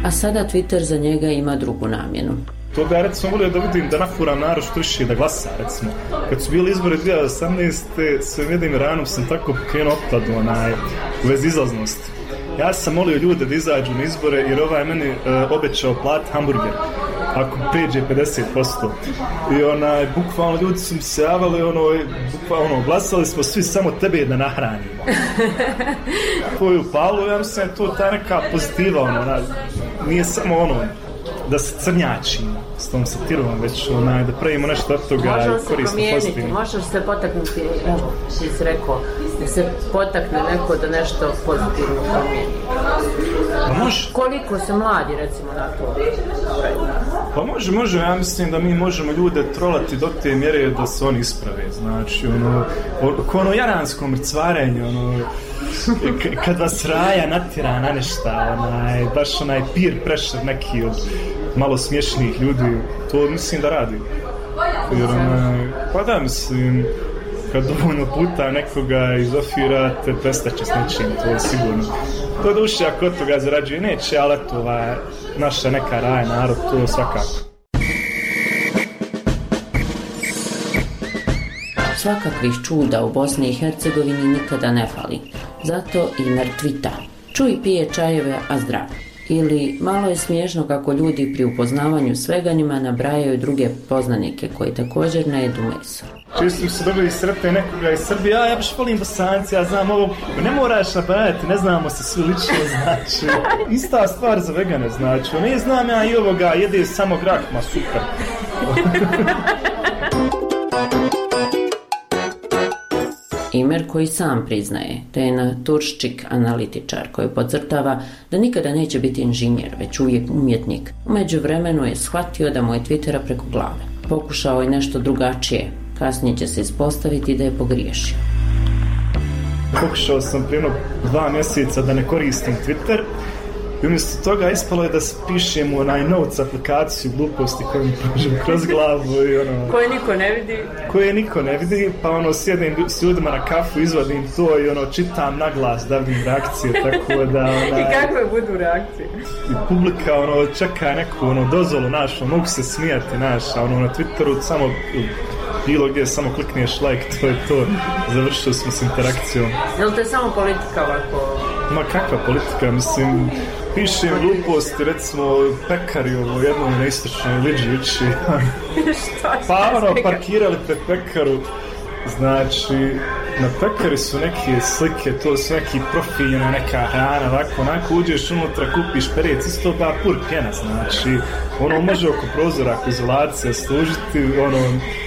a sada Twitter za njega ima drugu namjenu. To da ja recimo volio da vidim da nafuram narod što više da glasa, recimo. Kad su bili izbori dvije tisuće osamnaeste. svojim jednim ranom sam tako pokrenuo otpadu onaj, u vezi izlaznosti. Ja sam molio ljude da izađu na izbore jer ovaj meni uh, obećao plat hamburger ako pređe pedeset posto. I onaj, bukvalno ljudi su mi se javali, ono, bukvalno, glasali smo svi samo tebe da nahranimo. To je upalo, ja mislim, to ta neka pozitiva, ono, ona, nije samo ono, da se crnjačimo s tom satirom, već onaj, da pravimo nešto od toga i koristimo pozitivno. Može se potaknuti, evo, ti si rekao, da se potakne neko da nešto pozitivno promijeni. Pa može. Koliko se mladi, recimo, na to? Pa može, može, ja mislim da mi možemo ljude trolati do te mjere da se oni isprave, znači, ono, ko ono jaransko mrcvarenje, ono, k- kad vas raja natjera na nešta, onaj, baš onaj peer pressure neki od malo smiješnih ljudi, to mislim da radi. Jer, onaj, pa da, mislim, kad dovoljno puta nekoga izofirate, prestaće s nečim, to je sigurno. To duše, ako od toga zarađuje, neće, ali eto, ova, naša neka raja narod, to svakako. Svakakvih čuda u Bosni i Hercegovini nikada ne fali. Zato i mrtvita. Čuj, pije čajeve, a zdrav. Ili malo je smiješno kako ljudi pri upoznavanju svega njima nabrajaju druge poznanike koji također ne jedu meso. Često se dobili sretne nekoga iz Srbije, ja, ja baš volim Bosanci, ja znam ovo, ne moraš nabrajati, ne znamo se svi lično, znači. Ista stvar za vegane, znači, ne znam ja i ovoga, jede samo grah, ma super. Imer koji sam priznaje da je naturščik analitičar koji podcrtava da nikada neće biti inženjer, već uvijek umjetnik. U međuvremenu je shvatio da mu je Twittera preko glave. Pokušao je nešto drugačije, kasnije će se ispostaviti da je pogriješio. Pokušao sam prije dva mjeseca da ne koristim Twitter i umjesto toga ispalo je da pišem u onaj notes aplikaciju gluposti koju mi prođem kroz glavu i ono... Koje niko ne vidi. Koje niko ne vidi, pa ono sjedim s ljudima na kafu, izvadim to i ono čitam na glas da vidim reakcije, tako da... Ona, i kakve budu reakcije? I publika ono čeka neku ono dozvolu našu, mogu se smijati naša, ono na Twitteru samo... bilo gdje samo klikneš like, to je to, završili smo s interakcijom. Jel to je samo politika ovako? Ma kakva politika, mislim, pišem gluposti, recimo pekari ovo jednom na istočnoj liđi uči. Pa ono, parkirali pred pekaru, znači, na pekari su neke slike, to su neki profili, neka hrana, ovako, onako, uđeš unutra, kupiš perec, isto ba pur pjena, znači, ono može oko prozora, ako izolacija služiti, ono,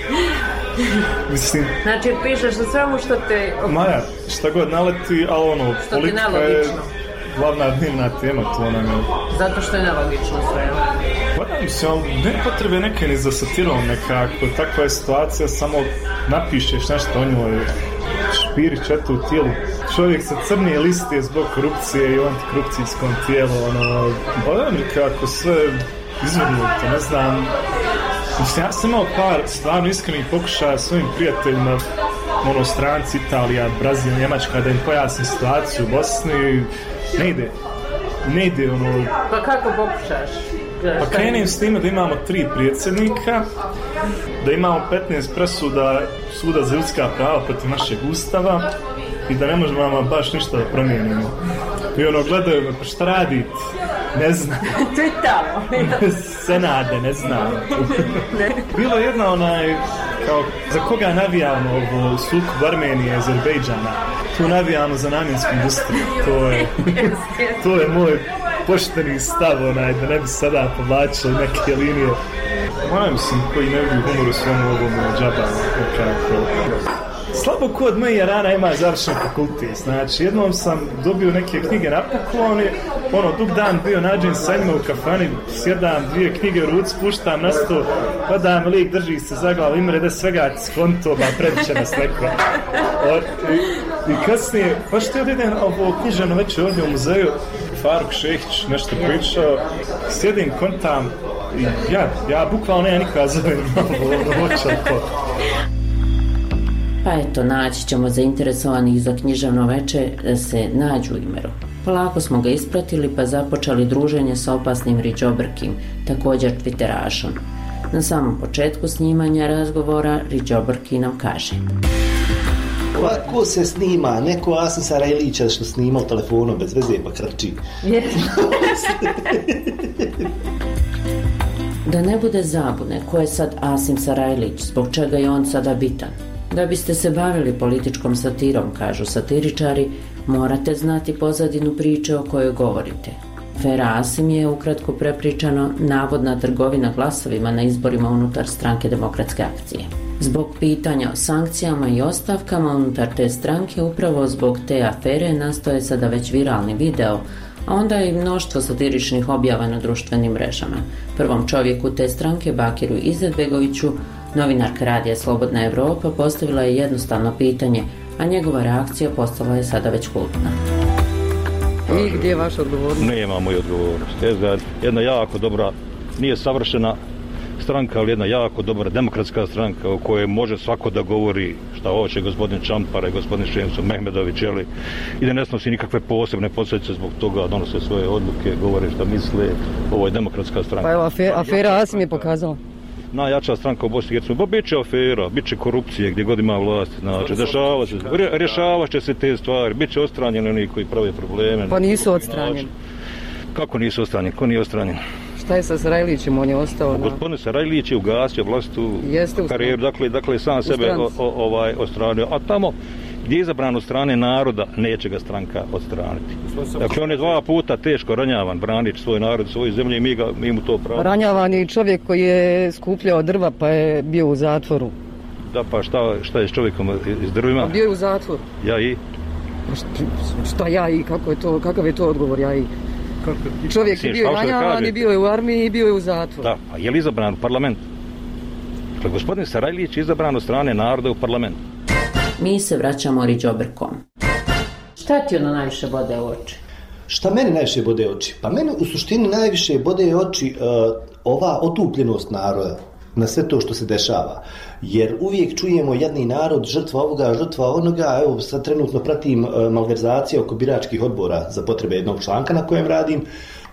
mislim... Znači, pišeš na svemu što te... Maja, šta god naleti, ali ono, što politika je glavna dnevna tema, to nam je... Zato što je nelogično sve. Pa da, mislim, ali ne potrebe neke ni za satirom nekako, takva je situacija, samo napišeš nešto o njoj, špirić eto u tijelu. Čovjek sa crnije liste zbog korupcije i u antikorupcijskom tijelu, ono, pa nekako sve izvrnuto, ne znam. Mislim, ja sam imao par stvarno iskrenih pokušaja svojim prijateljima, ono, stranci, Italija, Brazil, Njemačka, da im pojasnim situaciju u Bosni, ne ide, ne ide, ono... Pa kako pokušaš? Pa krenim s time da imamo tri predsjednika, da imamo petnaest presuda suda za ljudska prava protiv našeg ustava i da ne možemo baš ništa da promijenimo. I ono, gledaju me, pa šta radite? Ne znam. To je tamo. Senade, ne znam. Bilo je jedna onaj, kao, za koga navijamo ovo sukob Armenije i Azerbejdžana? Tu navijamo za namjensku industriju. To je, to je moj pošteni stav, onaj, da ne bi sada povlačili neke linije. Ona mislim, koji ne vidi humor u svemu ovom džaba, nekako. Slabo ko od moje rana ima završen fakultet, znači jednom sam dobio neke knjige na poklon, ono, dug dan bio nađen sa njima u kafani, sjedam dvije knjige u ruci, puštam na sto, pa da mi lik drži se za glavu, ima da svega skonto, ba previše nas neko. I, i kasnije, pa što je odjedem ovo knjiženo večer ovdje u muzeju, Faruk Šehić nešto pričao, sjedim, kontam i ja, ja bukvalno nema nikoga zovem ovo očalko. Pa eto, naći ćemo zainteresovanih za književno veče da se nađu u Imeru. Polako smo ga ispratili pa započeli druženje sa opasnim Riđobrkim, također twitterašom. Na samom početku snimanja razgovora Riđobrki nam kaže: Ko se snima? Neko Asim Sarajlića što snima u telefonu bez veze pa krči. Da ne bude zabune ko je sad Asim Sarajlić, zbog čega je on sada bitan. Da biste se bavili političkom satirom, kažu satiričari, morate znati pozadinu priče o kojoj govorite. Afera Asim je, ukratko prepričano, navodna trgovina glasovima na izborima unutar stranke Demokratske akcije. Zbog pitanja o sankcijama i ostavkama unutar te stranke, upravo zbog te afere nastao je sada već viralni video, a onda i mnoštvo satiričnih objava na društvenim mrežama. Prvom čovjeku te stranke, Bakiru Izetbegoviću, novinarka radija Slobodna Evropa postavila je jednostavno pitanje, a njegova reakcija postala je sada već kultna. I gdje je vaša odgovornost? Nema moju odgovornost. S D A jedna jako dobra, nije savršena stranka, ali jedna jako dobra demokratska stranka o kojoj može svako da govori šta hoće, gospodin Čampara i gospodin Šemso Mehmedović, ali i da ne snosi nikakve posebne posljedice zbog toga, donose svoje odluke, govore šta misle. Ovo je demokratska stranka. Pa evo, afera, afera Asim je pokazala. Najjača stranka u Bosni i Hercegovini, bit će afera, bit će korupcije gdje god ima vlast, znači, dešava se, rješavat će se te stvari, bit će odstranjeni oni koji prave probleme. Pa nisu odstranjeni. Kako nisu odstranjeni? Ko nije odstranjen? Šta je sa Sarajlićem, on je ostao? Na... Gospodin Sarajlić je ugasio vlastu karijeru, dakle, dakle sam sebe o, o, ovaj, odstranio, a tamo gdje je izabran od strane naroda, neće ga stranka odstraniti. Dakle, on je dva puta teško ranjavan, branič svoj narod, svoju zemlju i mi, ga, mi mu to pravo. Ranjavan je čovjek koji je skupljao drva pa je bio u zatvoru. Da, pa šta, šta je s čovjekom iz drvima? Pa bio je u zatvoru. Ja i? Šta ja i, kako je to, kakav je to odgovor ja i? Čovjek je bio ranjavan i bio je u armiji i bio je u zatvoru. Da, a je li izabran u parlament? Dakle, gospodin Sarajlić je izabran od strane naroda u parlament. Mi se vraćamo Riđobrkom. Šta ti ono najviše bode u oči? Šta meni najviše bode u oči? Pa meni u suštini najviše bode u oči uh, ova otupljenost naroda na sve to što se dešava. Jer uvijek čujemo jedni narod, žrtva ovoga, žrtva onoga. Evo sad trenutno pratim uh, malverzacije oko biračkih odbora za potrebe jednog članka na kojem radim.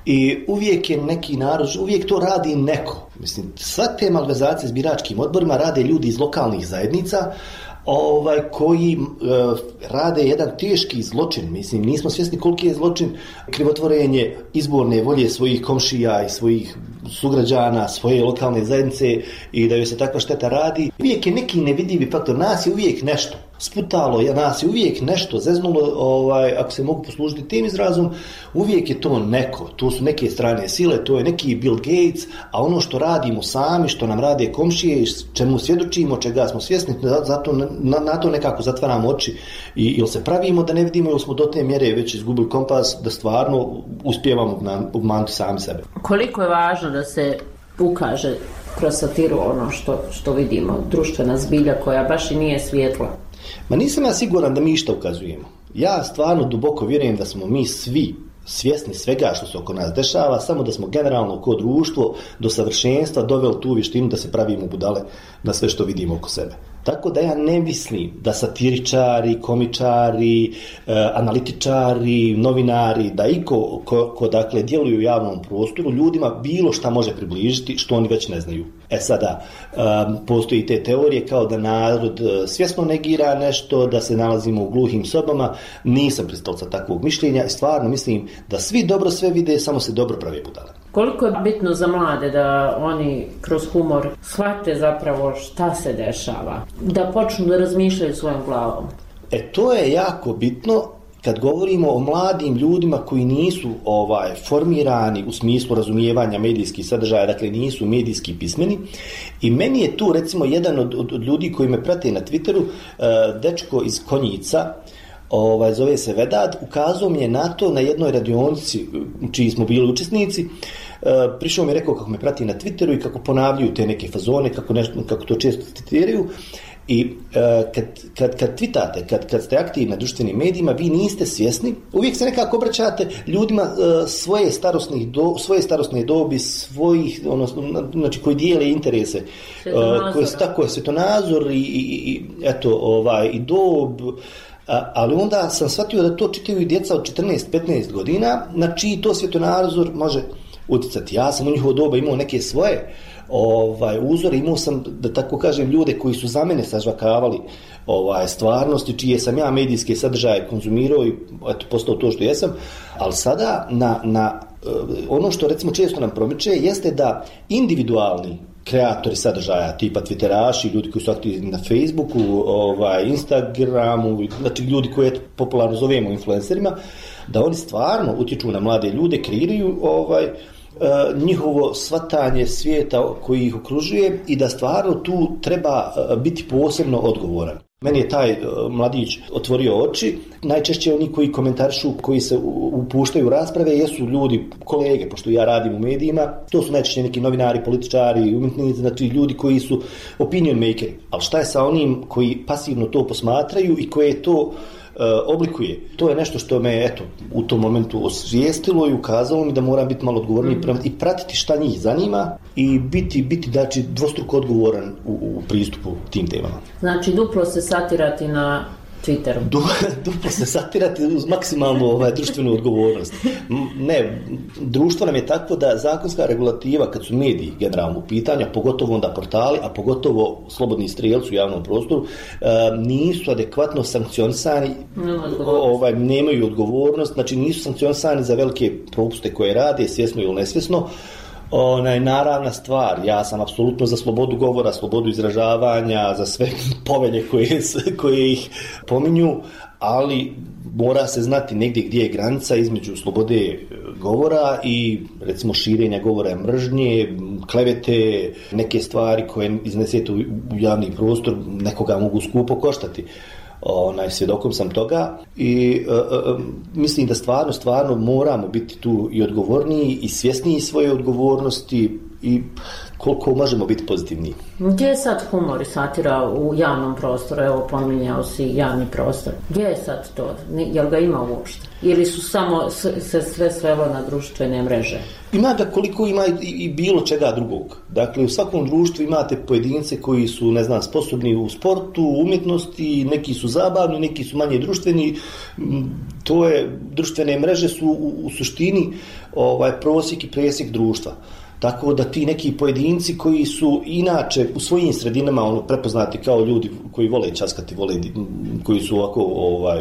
I uvijek je neki narod, uvijek to radi neko. Mislim, sve te malverzacije s biračkim odborima rade ljudi iz lokalnih zajednica, ovaj, koji e, rade jedan teški zločin. Mislim, nismo svjesni koliki je zločin krivotvorenje izborne volje svojih komšija i svojih sugrađana, svoje lokalne zajednice i da joj se takva šteta radi. Uvijek je neki nevidljivi faktor, nas je uvijek nešto sputalo, nas je uvijek nešto zeznulo, ovaj, ako se mogu poslužiti tim izrazom, uvijek je to neko, to su neke strane sile, to je neki Bill Gates, a ono što radimo sami, što nam rade komšije, čemu svjedočimo, čega smo svjesni, zato na, na to nekako zatvaramo oči i ili se pravimo da ne vidimo ili smo do te mjere već izgubili kompas da stvarno uspijevamo obmanuti sami sebe. Koliko je važno da se ukaže kroz satiru ono što, što vidimo, društvena zbilja koja baš i nije svjetla? Ma nisam ja siguran da mi išta ukazujemo. Ja stvarno duboko vjerujem da smo mi svi svjesni svega što se oko nas dešava, samo da smo generalno kao društvo do savršenstva doveli tu vještinu da se pravimo budale na sve što vidimo oko sebe. Tako da ja ne mislim da satiričari, komičari, e, analitičari, novinari, da iko ko, ko dakle djeluju u javnom prostoru ljudima bilo šta može približiti što oni već ne znaju. E sada, um, postoji te teorije kao da narod svjesno negira nešto, da se nalazimo u gluhim sobama. Nisam pristalica takvog mišljenja i stvarno mislim da svi dobro sve vide, samo se dobro prave budale. Koliko je bitno za mlade da oni kroz humor shvate zapravo šta se dešava, da počnu da razmišljaju svojom glavom? E to je jako bitno kad govorimo o mladim ljudima koji nisu ovaj formirani u smislu razumijevanja medijskih sadržaja, dakle nisu medijski pismeni. I meni je tu recimo jedan od, od, od ljudi koji me prate na Twitteru, uh, dečko iz Konjica, ovaj, zove se Vedad, ukazao mi je na to na jednoj radionici čiji smo bili učesnici. Uh, prišao mi je rekao kako me prati na Twitteru i kako ponavljaju te neke fazone, kako, nešto, kako to često citiraju. I uh, kad, kad, kad twitate, kad, kad ste aktivni na društvenim medijima, vi niste svjesni, uvijek se nekako obraćate ljudima uh, svoje, starosnih do, svoje starosne dobi, svojih, ono, znači koji dijele interese, uh, koje su tako svjetonazor i, i, i, eto, ovaj, i dob, A, ali onda sam shvatio da to čitaju i djeca od četrnaest petnaest godina, na čiji to svjetonazor može utjecati. Ja sam u njihovo doba imao neke svoje ovaj, uzore, imao sam, da tako kažem, ljude koji su za mene sažvakavali ovaj, stvarnosti, čije sam ja medijske sadržaje konzumirao i eto, postao to što jesam, ali sada na, na ono što recimo često nam promiče jeste da individualni kreatori sadržaja, tipa twitteraši, ljudi koji su aktivni na Facebooku, ovaj, Instagramu, znači ljudi koje popularno zovemo influencerima, da oni stvarno utječu na mlade ljude, kreiraju ovaj, njihovo shvatanje svijeta koji ih okružuje i da stvarno tu treba biti posebno odgovoran. Meni je taj mladić otvorio oči. Najčešće oni koji komentarišu, koji se upuštaju u rasprave, jesu ljudi, kolege, pošto ja radim u medijima, to su najčešće neki novinari, političari, umjetnici, znači ljudi koji su opinion makeri. Ali šta je sa onim koji pasivno to posmatraju i koje to oblikuje? To je nešto što me eto, u tom momentu osvijestilo i ukazalo mi da moram biti malo odgovorniji mm. i pratiti šta njih zanima i biti, biti znači, dvostruko odgovoran u, u pristupu tim temama. Znači duplo se satirati na Twitteru. Du, duplo se satirati uz maksimalnu ovaj, društvenu odgovornost. Ne, društvo nam je takvo da zakonska regulativa, kad su mediji generalno u pitanju, pogotovo onda portali, a pogotovo slobodni strijelci u javnom prostoru, nisu adekvatno sankcionisani, ovaj, nemaju odgovornost, znači nisu sankcionisani za velike propuste koje rade, svjesno ili nesvjesno. Onaj, naravna stvar, ja sam apsolutno za slobodu govora, slobodu izražavanja, za sve povelje koje, koje ih pominju, ali mora se znati negdje gdje je granica između slobode govora i recimo širenja govora mržnje, klevete, neke stvari koje iznesete u javni prostor nekoga mogu skupo koštati. Onaj, svjedokom sam toga i e, e, mislim da stvarno, stvarno moramo biti tu i odgovorniji i svjesniji svoje odgovornosti i koliko možemo biti pozitivniji. Gdje je sad humor i satira u javnom prostoru? Evo, pominjao si javni prostor. Gdje je sad to? Jel ga ima uopšte? Ili su samo se sve svelo na društvene mreže? Ima ga koliko ima i, i bilo čega drugog. Dakle, u svakom društvu imate pojedince koji su, ne znam, sposobni u sportu, umjetnosti, neki su zabavni, neki su manje društveni. To je, društvene mreže su u, u suštini ovaj, prosjek i presjek društva. Tako da ti neki pojedinci koji su inače u svojim sredinama ono, prepoznati kao ljudi koji vole časkati, vole, koji su ovako ovaj,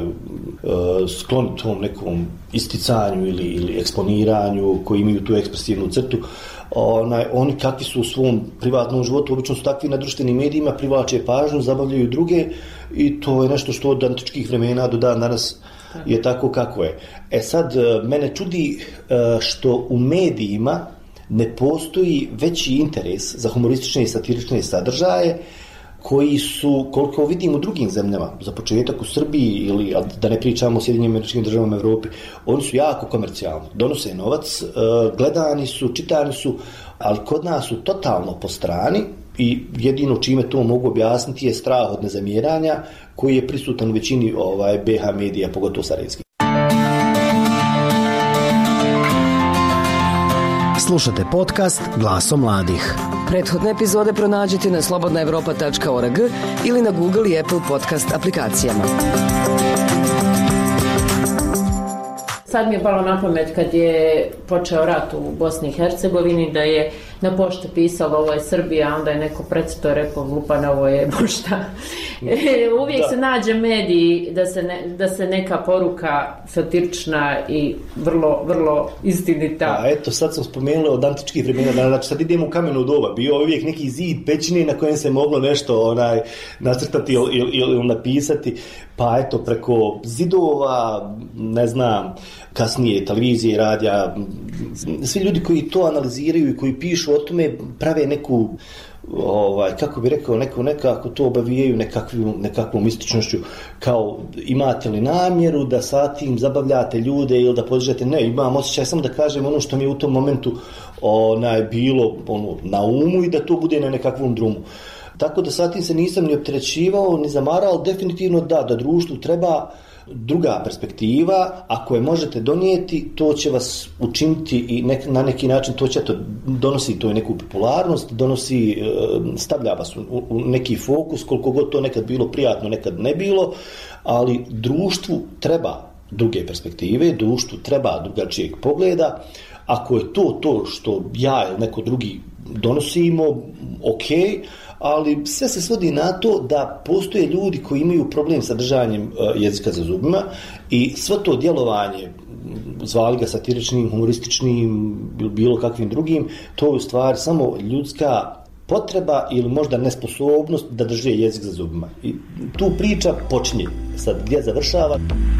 skloni tom nekom isticanju ili, ili eksponiranju, koji imaju tu ekspresivnu crtu, onaj, oni kakvi su u svom privatnom životu, obično su takvi na društvenim medijima, privlače pažnju, zabavljaju druge i to je nešto što od antičkih vremena do dan danas je tako kako je. E sad, mene čudi što u medijima ne postoji veći interes za humoristične i satirične sadržaje koji su, koliko vidim u drugim zemljama, za početak u Srbiji ili da ne pričamo o Sjedinjenim Američkim Državama Evropi, oni su jako komercijalni, donose novac, gledani su, čitani su, ali kod nas su totalno po strani i jedino čime to mogu objasniti je strah od nezamjeranja koji je prisutan u većini ovaj, B H medija, pogotovo sarajevskih. Slušate podcast Glasom mladih. Prethodne epizode pronađite na slobodna evropa tačka org ili na Google i Apple podcast aplikacijama. Sad mi je palo na pamet kad je počeo rat u Bosni i Hercegovini da je na pošti pisalo ovo je Srbija, onda je neko predstavio rekao glupane ovo je pošta. Uvijek da. Se nađe mediji da se, ne, da se neka poruka satirična i vrlo, vrlo istinita. A eto, sad sam spomenuo od antičkih vremena, znači sad idemo u kameno doba, bio uvijek neki zid pećine na kojem se moglo nešto onaj, nacrtati ili, ili, ili napisati, pa eto preko zidova, ne znam, kasnije televizije, radija, svi ljudi koji to analiziraju i koji pišu o tome prave neku, ovaj, kako bi rekao, neko, nekako to obavijaju nekakvom, nekakvom mističnošću, kao imate li namjeru da sa tim zabavljate ljude ili da podižete, ne, imam osjećaj samo da kažem ono što mi je u tom momentu onaj, bilo ono, na umu i da to bude na nekakvom drumu. Tako da sa tim se nisam ni opterećivao, ni zamarao, definitivno da, da društvu treba druga perspektiva, ako je možete donijeti, to će vas učiniti i nek, na neki način to će to donosi to neku popularnost, donosi, stavlja vas u, u neki fokus, koliko god to nekad bilo prijatno, nekad ne bilo, ali društvu treba druge perspektive, društvu treba drugačijeg pogleda. Ako je to to što ja ili neko drugi donosimo, ok, ali sve se svodi na to da postoje ljudi koji imaju problem sa držanjem jezika za zubima i sve to djelovanje, zvali ga satiričnim, humorističnim, bilo kakvim drugim, to je u stvari samo ljudska potreba ili možda nesposobnost da drže jezik za zubima. I tu priča počinje. Sad gdje završava?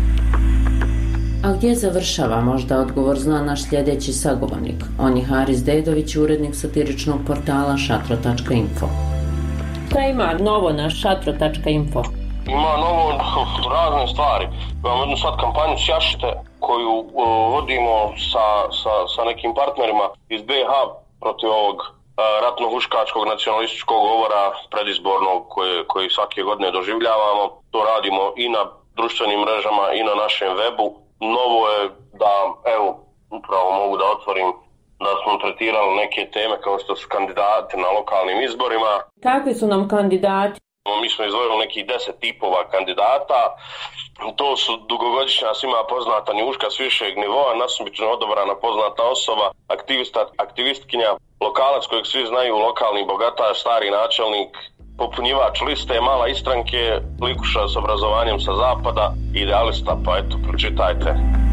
A gdje završava, možda odgovor zna naš sljedeći sagovornik. On je Haris Dedović, urednik satiričnog portala šatro tačka info. Šta ima novo na šatro tačka info? Ima novo razne stvari. Imamo jednu sad kampanju Sjašite koju uh, vodimo sa, sa, sa nekim partnerima iz B iH protiv ovog uh, ratno-huškačkog nacionalističkog govora predizbornog koje, koji svake godine doživljavamo. To radimo i na društvenim mrežama i na našem webu. Novo je da, evo, upravo mogu da otvorim da smo tretirali neke teme kao što su kandidati na lokalnim izborima. Kakvi su nam kandidati? Mi smo izdvojili nekih deset tipova kandidata. To su dugogodišnja svima poznata njuška s višeg nivoa, nasumično odabrana poznata osoba, aktivista, aktivistkinja, lokalac kojeg svi znaju, lokalni bogataš, stari načelnik, popunjivač liste, mala istranke, likuša s obrazovanjem sa zapada, idealista, pa eto, pročitajte.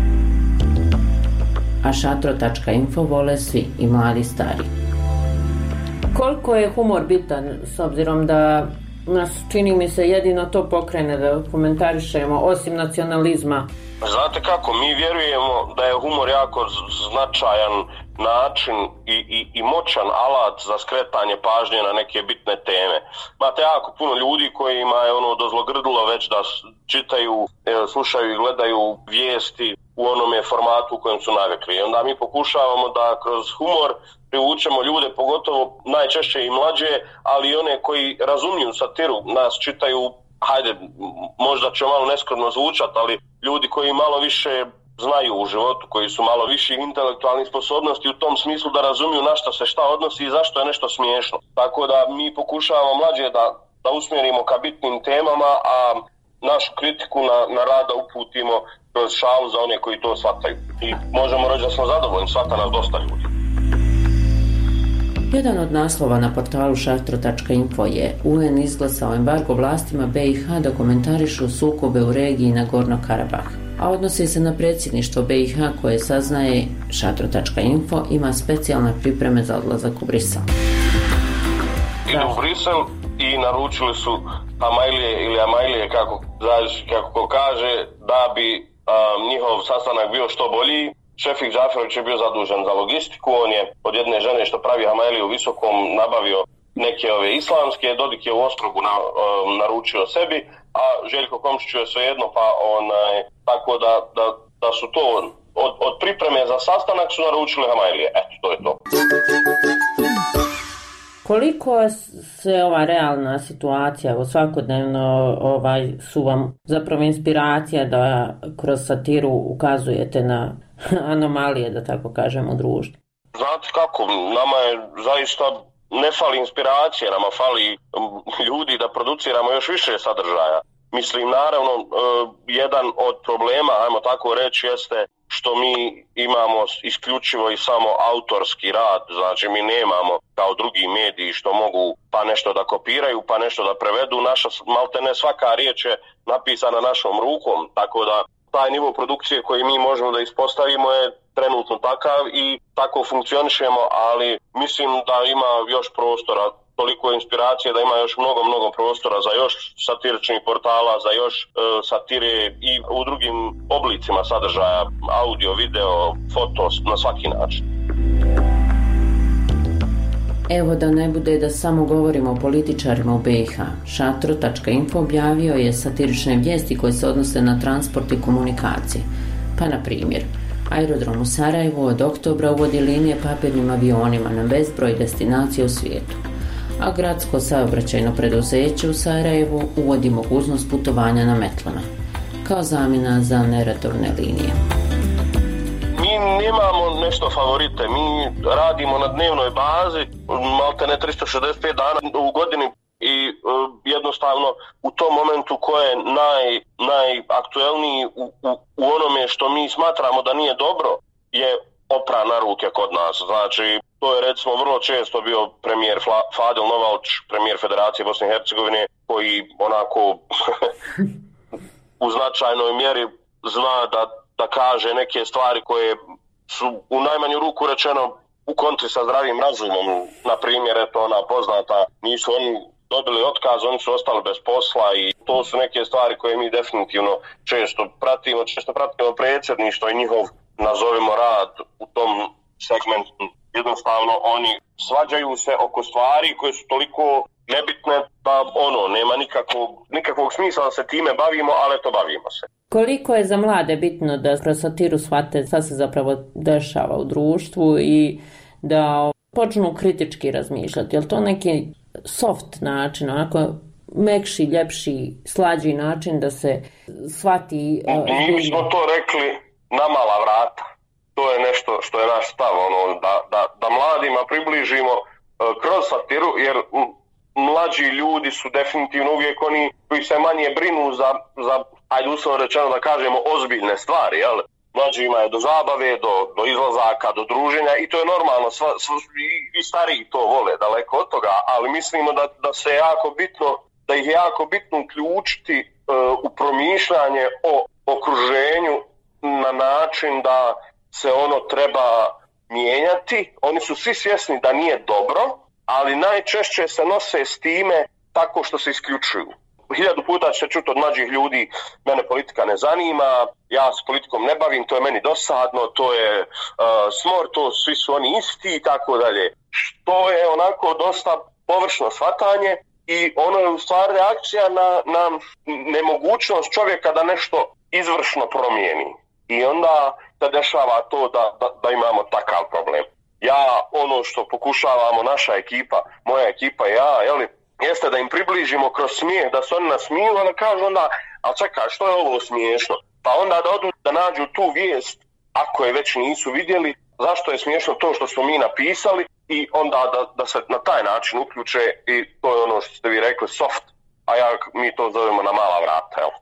A šatro tačka info vole svi, i mladi i stari. Koliko je humor bitan, s obzirom da nas, čini mi se, jedino to pokrene da komentarišemo, osim nacionalizma? Znate kako, mi vjerujemo da je humor jako značajan način i, i, i moćan alat za skretanje pažnje na neke bitne teme. Imate jako puno ljudi kojima je ono dozlogrdilo već da čitaju, slušaju i gledaju vijesti u onome formatu u kojem su navikli. I onda mi pokušavamo da kroz humor privučemo ljude, pogotovo najčešće i mlađe, ali i one koji razumiju satiru, nas čitaju, hajde, možda će malo neskromno zvučati, ali ljudi koji malo više znaju u životu, koji su malo viših intelektualnih sposobnosti u tom smislu da razumiju na što se šta odnosi i zašto je nešto smiješno. Tako da mi pokušavamo mlađe da, da usmjerimo ka bitnim temama, a našu kritiku na, na rada uputimo kroz šalu za one koji to shvataju. I možemo reći da smo zadovoljni, shvata nas dosta ljudi. Jedan od naslova na portalu šatro tačka info je U N izglasao embargo vlastima B iH da komentarišu sukobe u regiji Nagorno Karabah, a odnosi se na predsjedništvo B iH koje, saznaje šatro tačka info, ima specijalne pripreme za odlazak u Brisel. Idu u Brisel i naručili su Amajlije ili Amajlije, kako, kako ko kaže, da bi um, njihov sastanak bio što bolji. Šefik Džaferović je bio zadužen za logistiku, on je od jedne žene što pravi Hamailiju u Visokom nabavio neke ove islamske, Dodik je u Ostrogu na, um, naručio sebi, a Željko Komšiću je svejedno, pa onaj, tako da, da, da su to od, od pripreme za sastanak su naručili Hamailije. Eto, to je to. Koliko se ova realna situacija, svakodnevno ovaj, su vam zapravo inspiracija da kroz satiru ukazujete na anomalije, da tako kažem, u društvu? Znate kako, nama je zaista ne fali inspiracije, nama fali ljudi da produciramo još više sadržaja. Mislim, naravno, jedan od problema, ajmo tako reći, jeste što mi imamo isključivo i samo autorski rad, znači mi nemamo kao drugi mediji što mogu pa nešto da kopiraju, pa nešto da prevedu. Naša, maltene svaka riječ je napisana našom rukom, tako da taj nivo produkcije koji mi možemo da ispostavimo je trenutno takav i tako funkcionišemo, ali mislim da ima još prostora, toliko inspiracije da ima još mnogo, mnogo prostora za još satiričnih portala, za još e, satire i u drugim oblicima sadržaja, audio, video, foto, na svaki način. Evo da ne bude da samo govorimo o političarima u B iH, šatro tačka info objavio je satirične vijesti koje se odnose na transport i komunikacije. Pa na primjer, aerodrom u Sarajevu od oktobra uvodi linije papirnim avionima na bezbroj destinacija u svijetu, a gradsko saobraćajno preduzeće u Sarajevu uvodi mogućnost putovanja na metlama. kao zamjena za neredovne linije. Mi nemamo nešto favorite, mi radimo na dnevnoj bazi, malte ne tristo šezdeset pet dana u godini i uh, jednostavno u tom momentu ko je naj, najaktuelniji u, u, u onome što mi smatramo da nije dobro je opra na ruke kod nas. Znači, to je recimo vrlo često bio premijer Fla- Fadil Novalč, premijer Federacije Bosne i Hercegovine, koji onako u značajnoj mjeri zna da, da kaže neke stvari koje su u najmanju ruku rečeno u kontri sa zdravim razumom. Na primjer, eto ona poznata, nisu oni dobili otkaz, oni su ostali bez posla i to su neke stvari koje mi definitivno često pratimo, često pratimo predsjedništvo i njihov, nazovimo, rad u tom segmentu. Jednostavno oni svađaju se oko stvari koje su toliko nebitne da ono, nema nikakvog, nikakvog smisla da se time bavimo, ali to bavimo se. Koliko je za mlade bitno da kroz satiru shvate šta se zapravo dešava u društvu i da počnu kritički razmišljati? Je li to neki soft način, onako mekši, ljepši, slađi način da se shvati? Uh, Mi bismo to rekli na mala vrata. To je nešto što je naš stav, ono, da, da, da mladima približimo uh, kroz satiru, jer um, mlađi ljudi su definitivno uvijek oni koji se manje brinu za, za ajde uslovno rečeno da kažemo, ozbiljne stvari, jel? Mlađima je do zabave, do, do izlazaka, do druženja i to je normalno, sva, sva, i, i stariji to vole, daleko od toga, ali mislimo da, da se jako bitno, da ih je jako bitno uključiti uh, u promišljanje o okruženju na način da se ono treba mijenjati. Oni su svi svjesni da nije dobro, ali najčešće se nose s time tako što se isključuju. Hiljadu puta će čuti od mlađih ljudi, mene politika ne zanima, ja s politikom ne bavim, to je meni dosadno, to je uh, smor, to svi su oni isti i tako dalje. Što je onako dosta površno shvatanje i ono je u stvari reakcija na, na nemogućnost čovjeka da nešto izvršno promijeni. I onda se dešava to da, da, da imamo takav problem. Ja, ono što pokušavamo, naša ekipa, moja ekipa i ja, jeli, jeste da im približimo kroz smijeh, da se oni nasmiju, a da kažu onda, ali čekaj, što je ovo smiješno? Pa onda da odu da nađu tu vijest, ako je već nisu vidjeli, zašto je smiješno to što smo mi napisali i onda da, da se na taj način uključe i to je ono što ste vi rekli, soft, a ja, mi to zovemo na mala vrata, jel?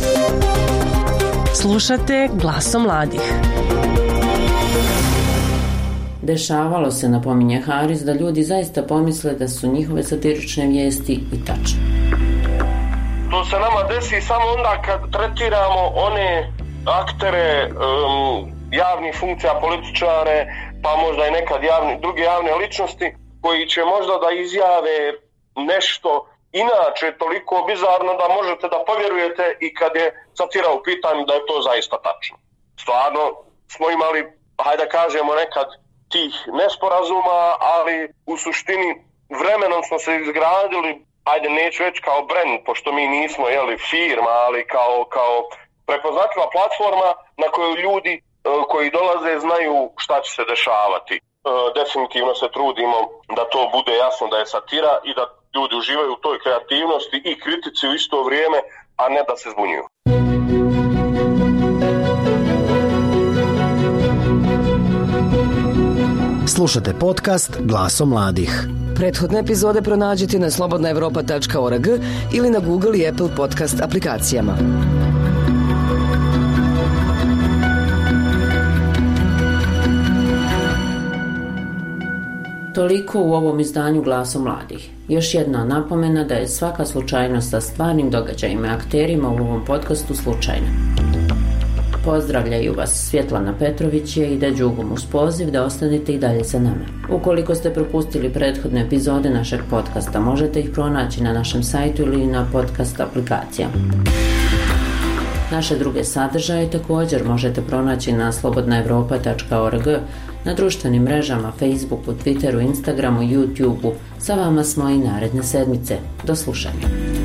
Slušate Glasom mladih. Dešavalo se, napominje Haris, da ljudi zaista pomisle da su njihove satirične vijesti i tačne. To se nama desi samo onda kad tretiramo one aktere um, javnih funkcija, političare, pa možda i nekad javni, druge javne ličnosti koji će možda da izjave nešto inače toliko bizarno da možete da povjerujete i kad je satira u pitanju da je to zaista tačno. Stvarno smo imali, hajde da kažemo nekad, tih nesporazuma, ali u suštini vremenom smo se izgradili, ajde neću reći kao brand, pošto mi nismo jeli, firma, ali kao, kao prepoznatljiva platforma na koju ljudi koji dolaze znaju šta će se dešavati. Definitivno se trudimo da to bude jasno da je satira i da ljudi uživaju u toj kreativnosti i kritici u isto vrijeme, a ne da se zbunjuju. Slušate podcast Glasom mladih. Prethodne epizode pronađite na slobodna evropa tačka org ili na Google i Apple podcast aplikacijama. Toliko u ovom izdanju Glasom mladih. Još jedna napomena da je svaka slučajnost sa stvarnim događajima i akterima u ovom podcastu slučajna. Pozdravljaju vas Svjetlana Petrović i Ida Đugum uz poziv da ostanete i dalje sa nama. Ukoliko ste propustili prethodne epizode našeg podcasta, možete ih pronaći na našem sajtu ili na podcast aplikacijama. Naše druge sadržaje također možete pronaći na slobodna evropa tačka org, na društvenim mrežama, Facebooku, Twitteru, Instagramu, YouTubeu. Sa vama smo i naredne sedmice. Do slušanja.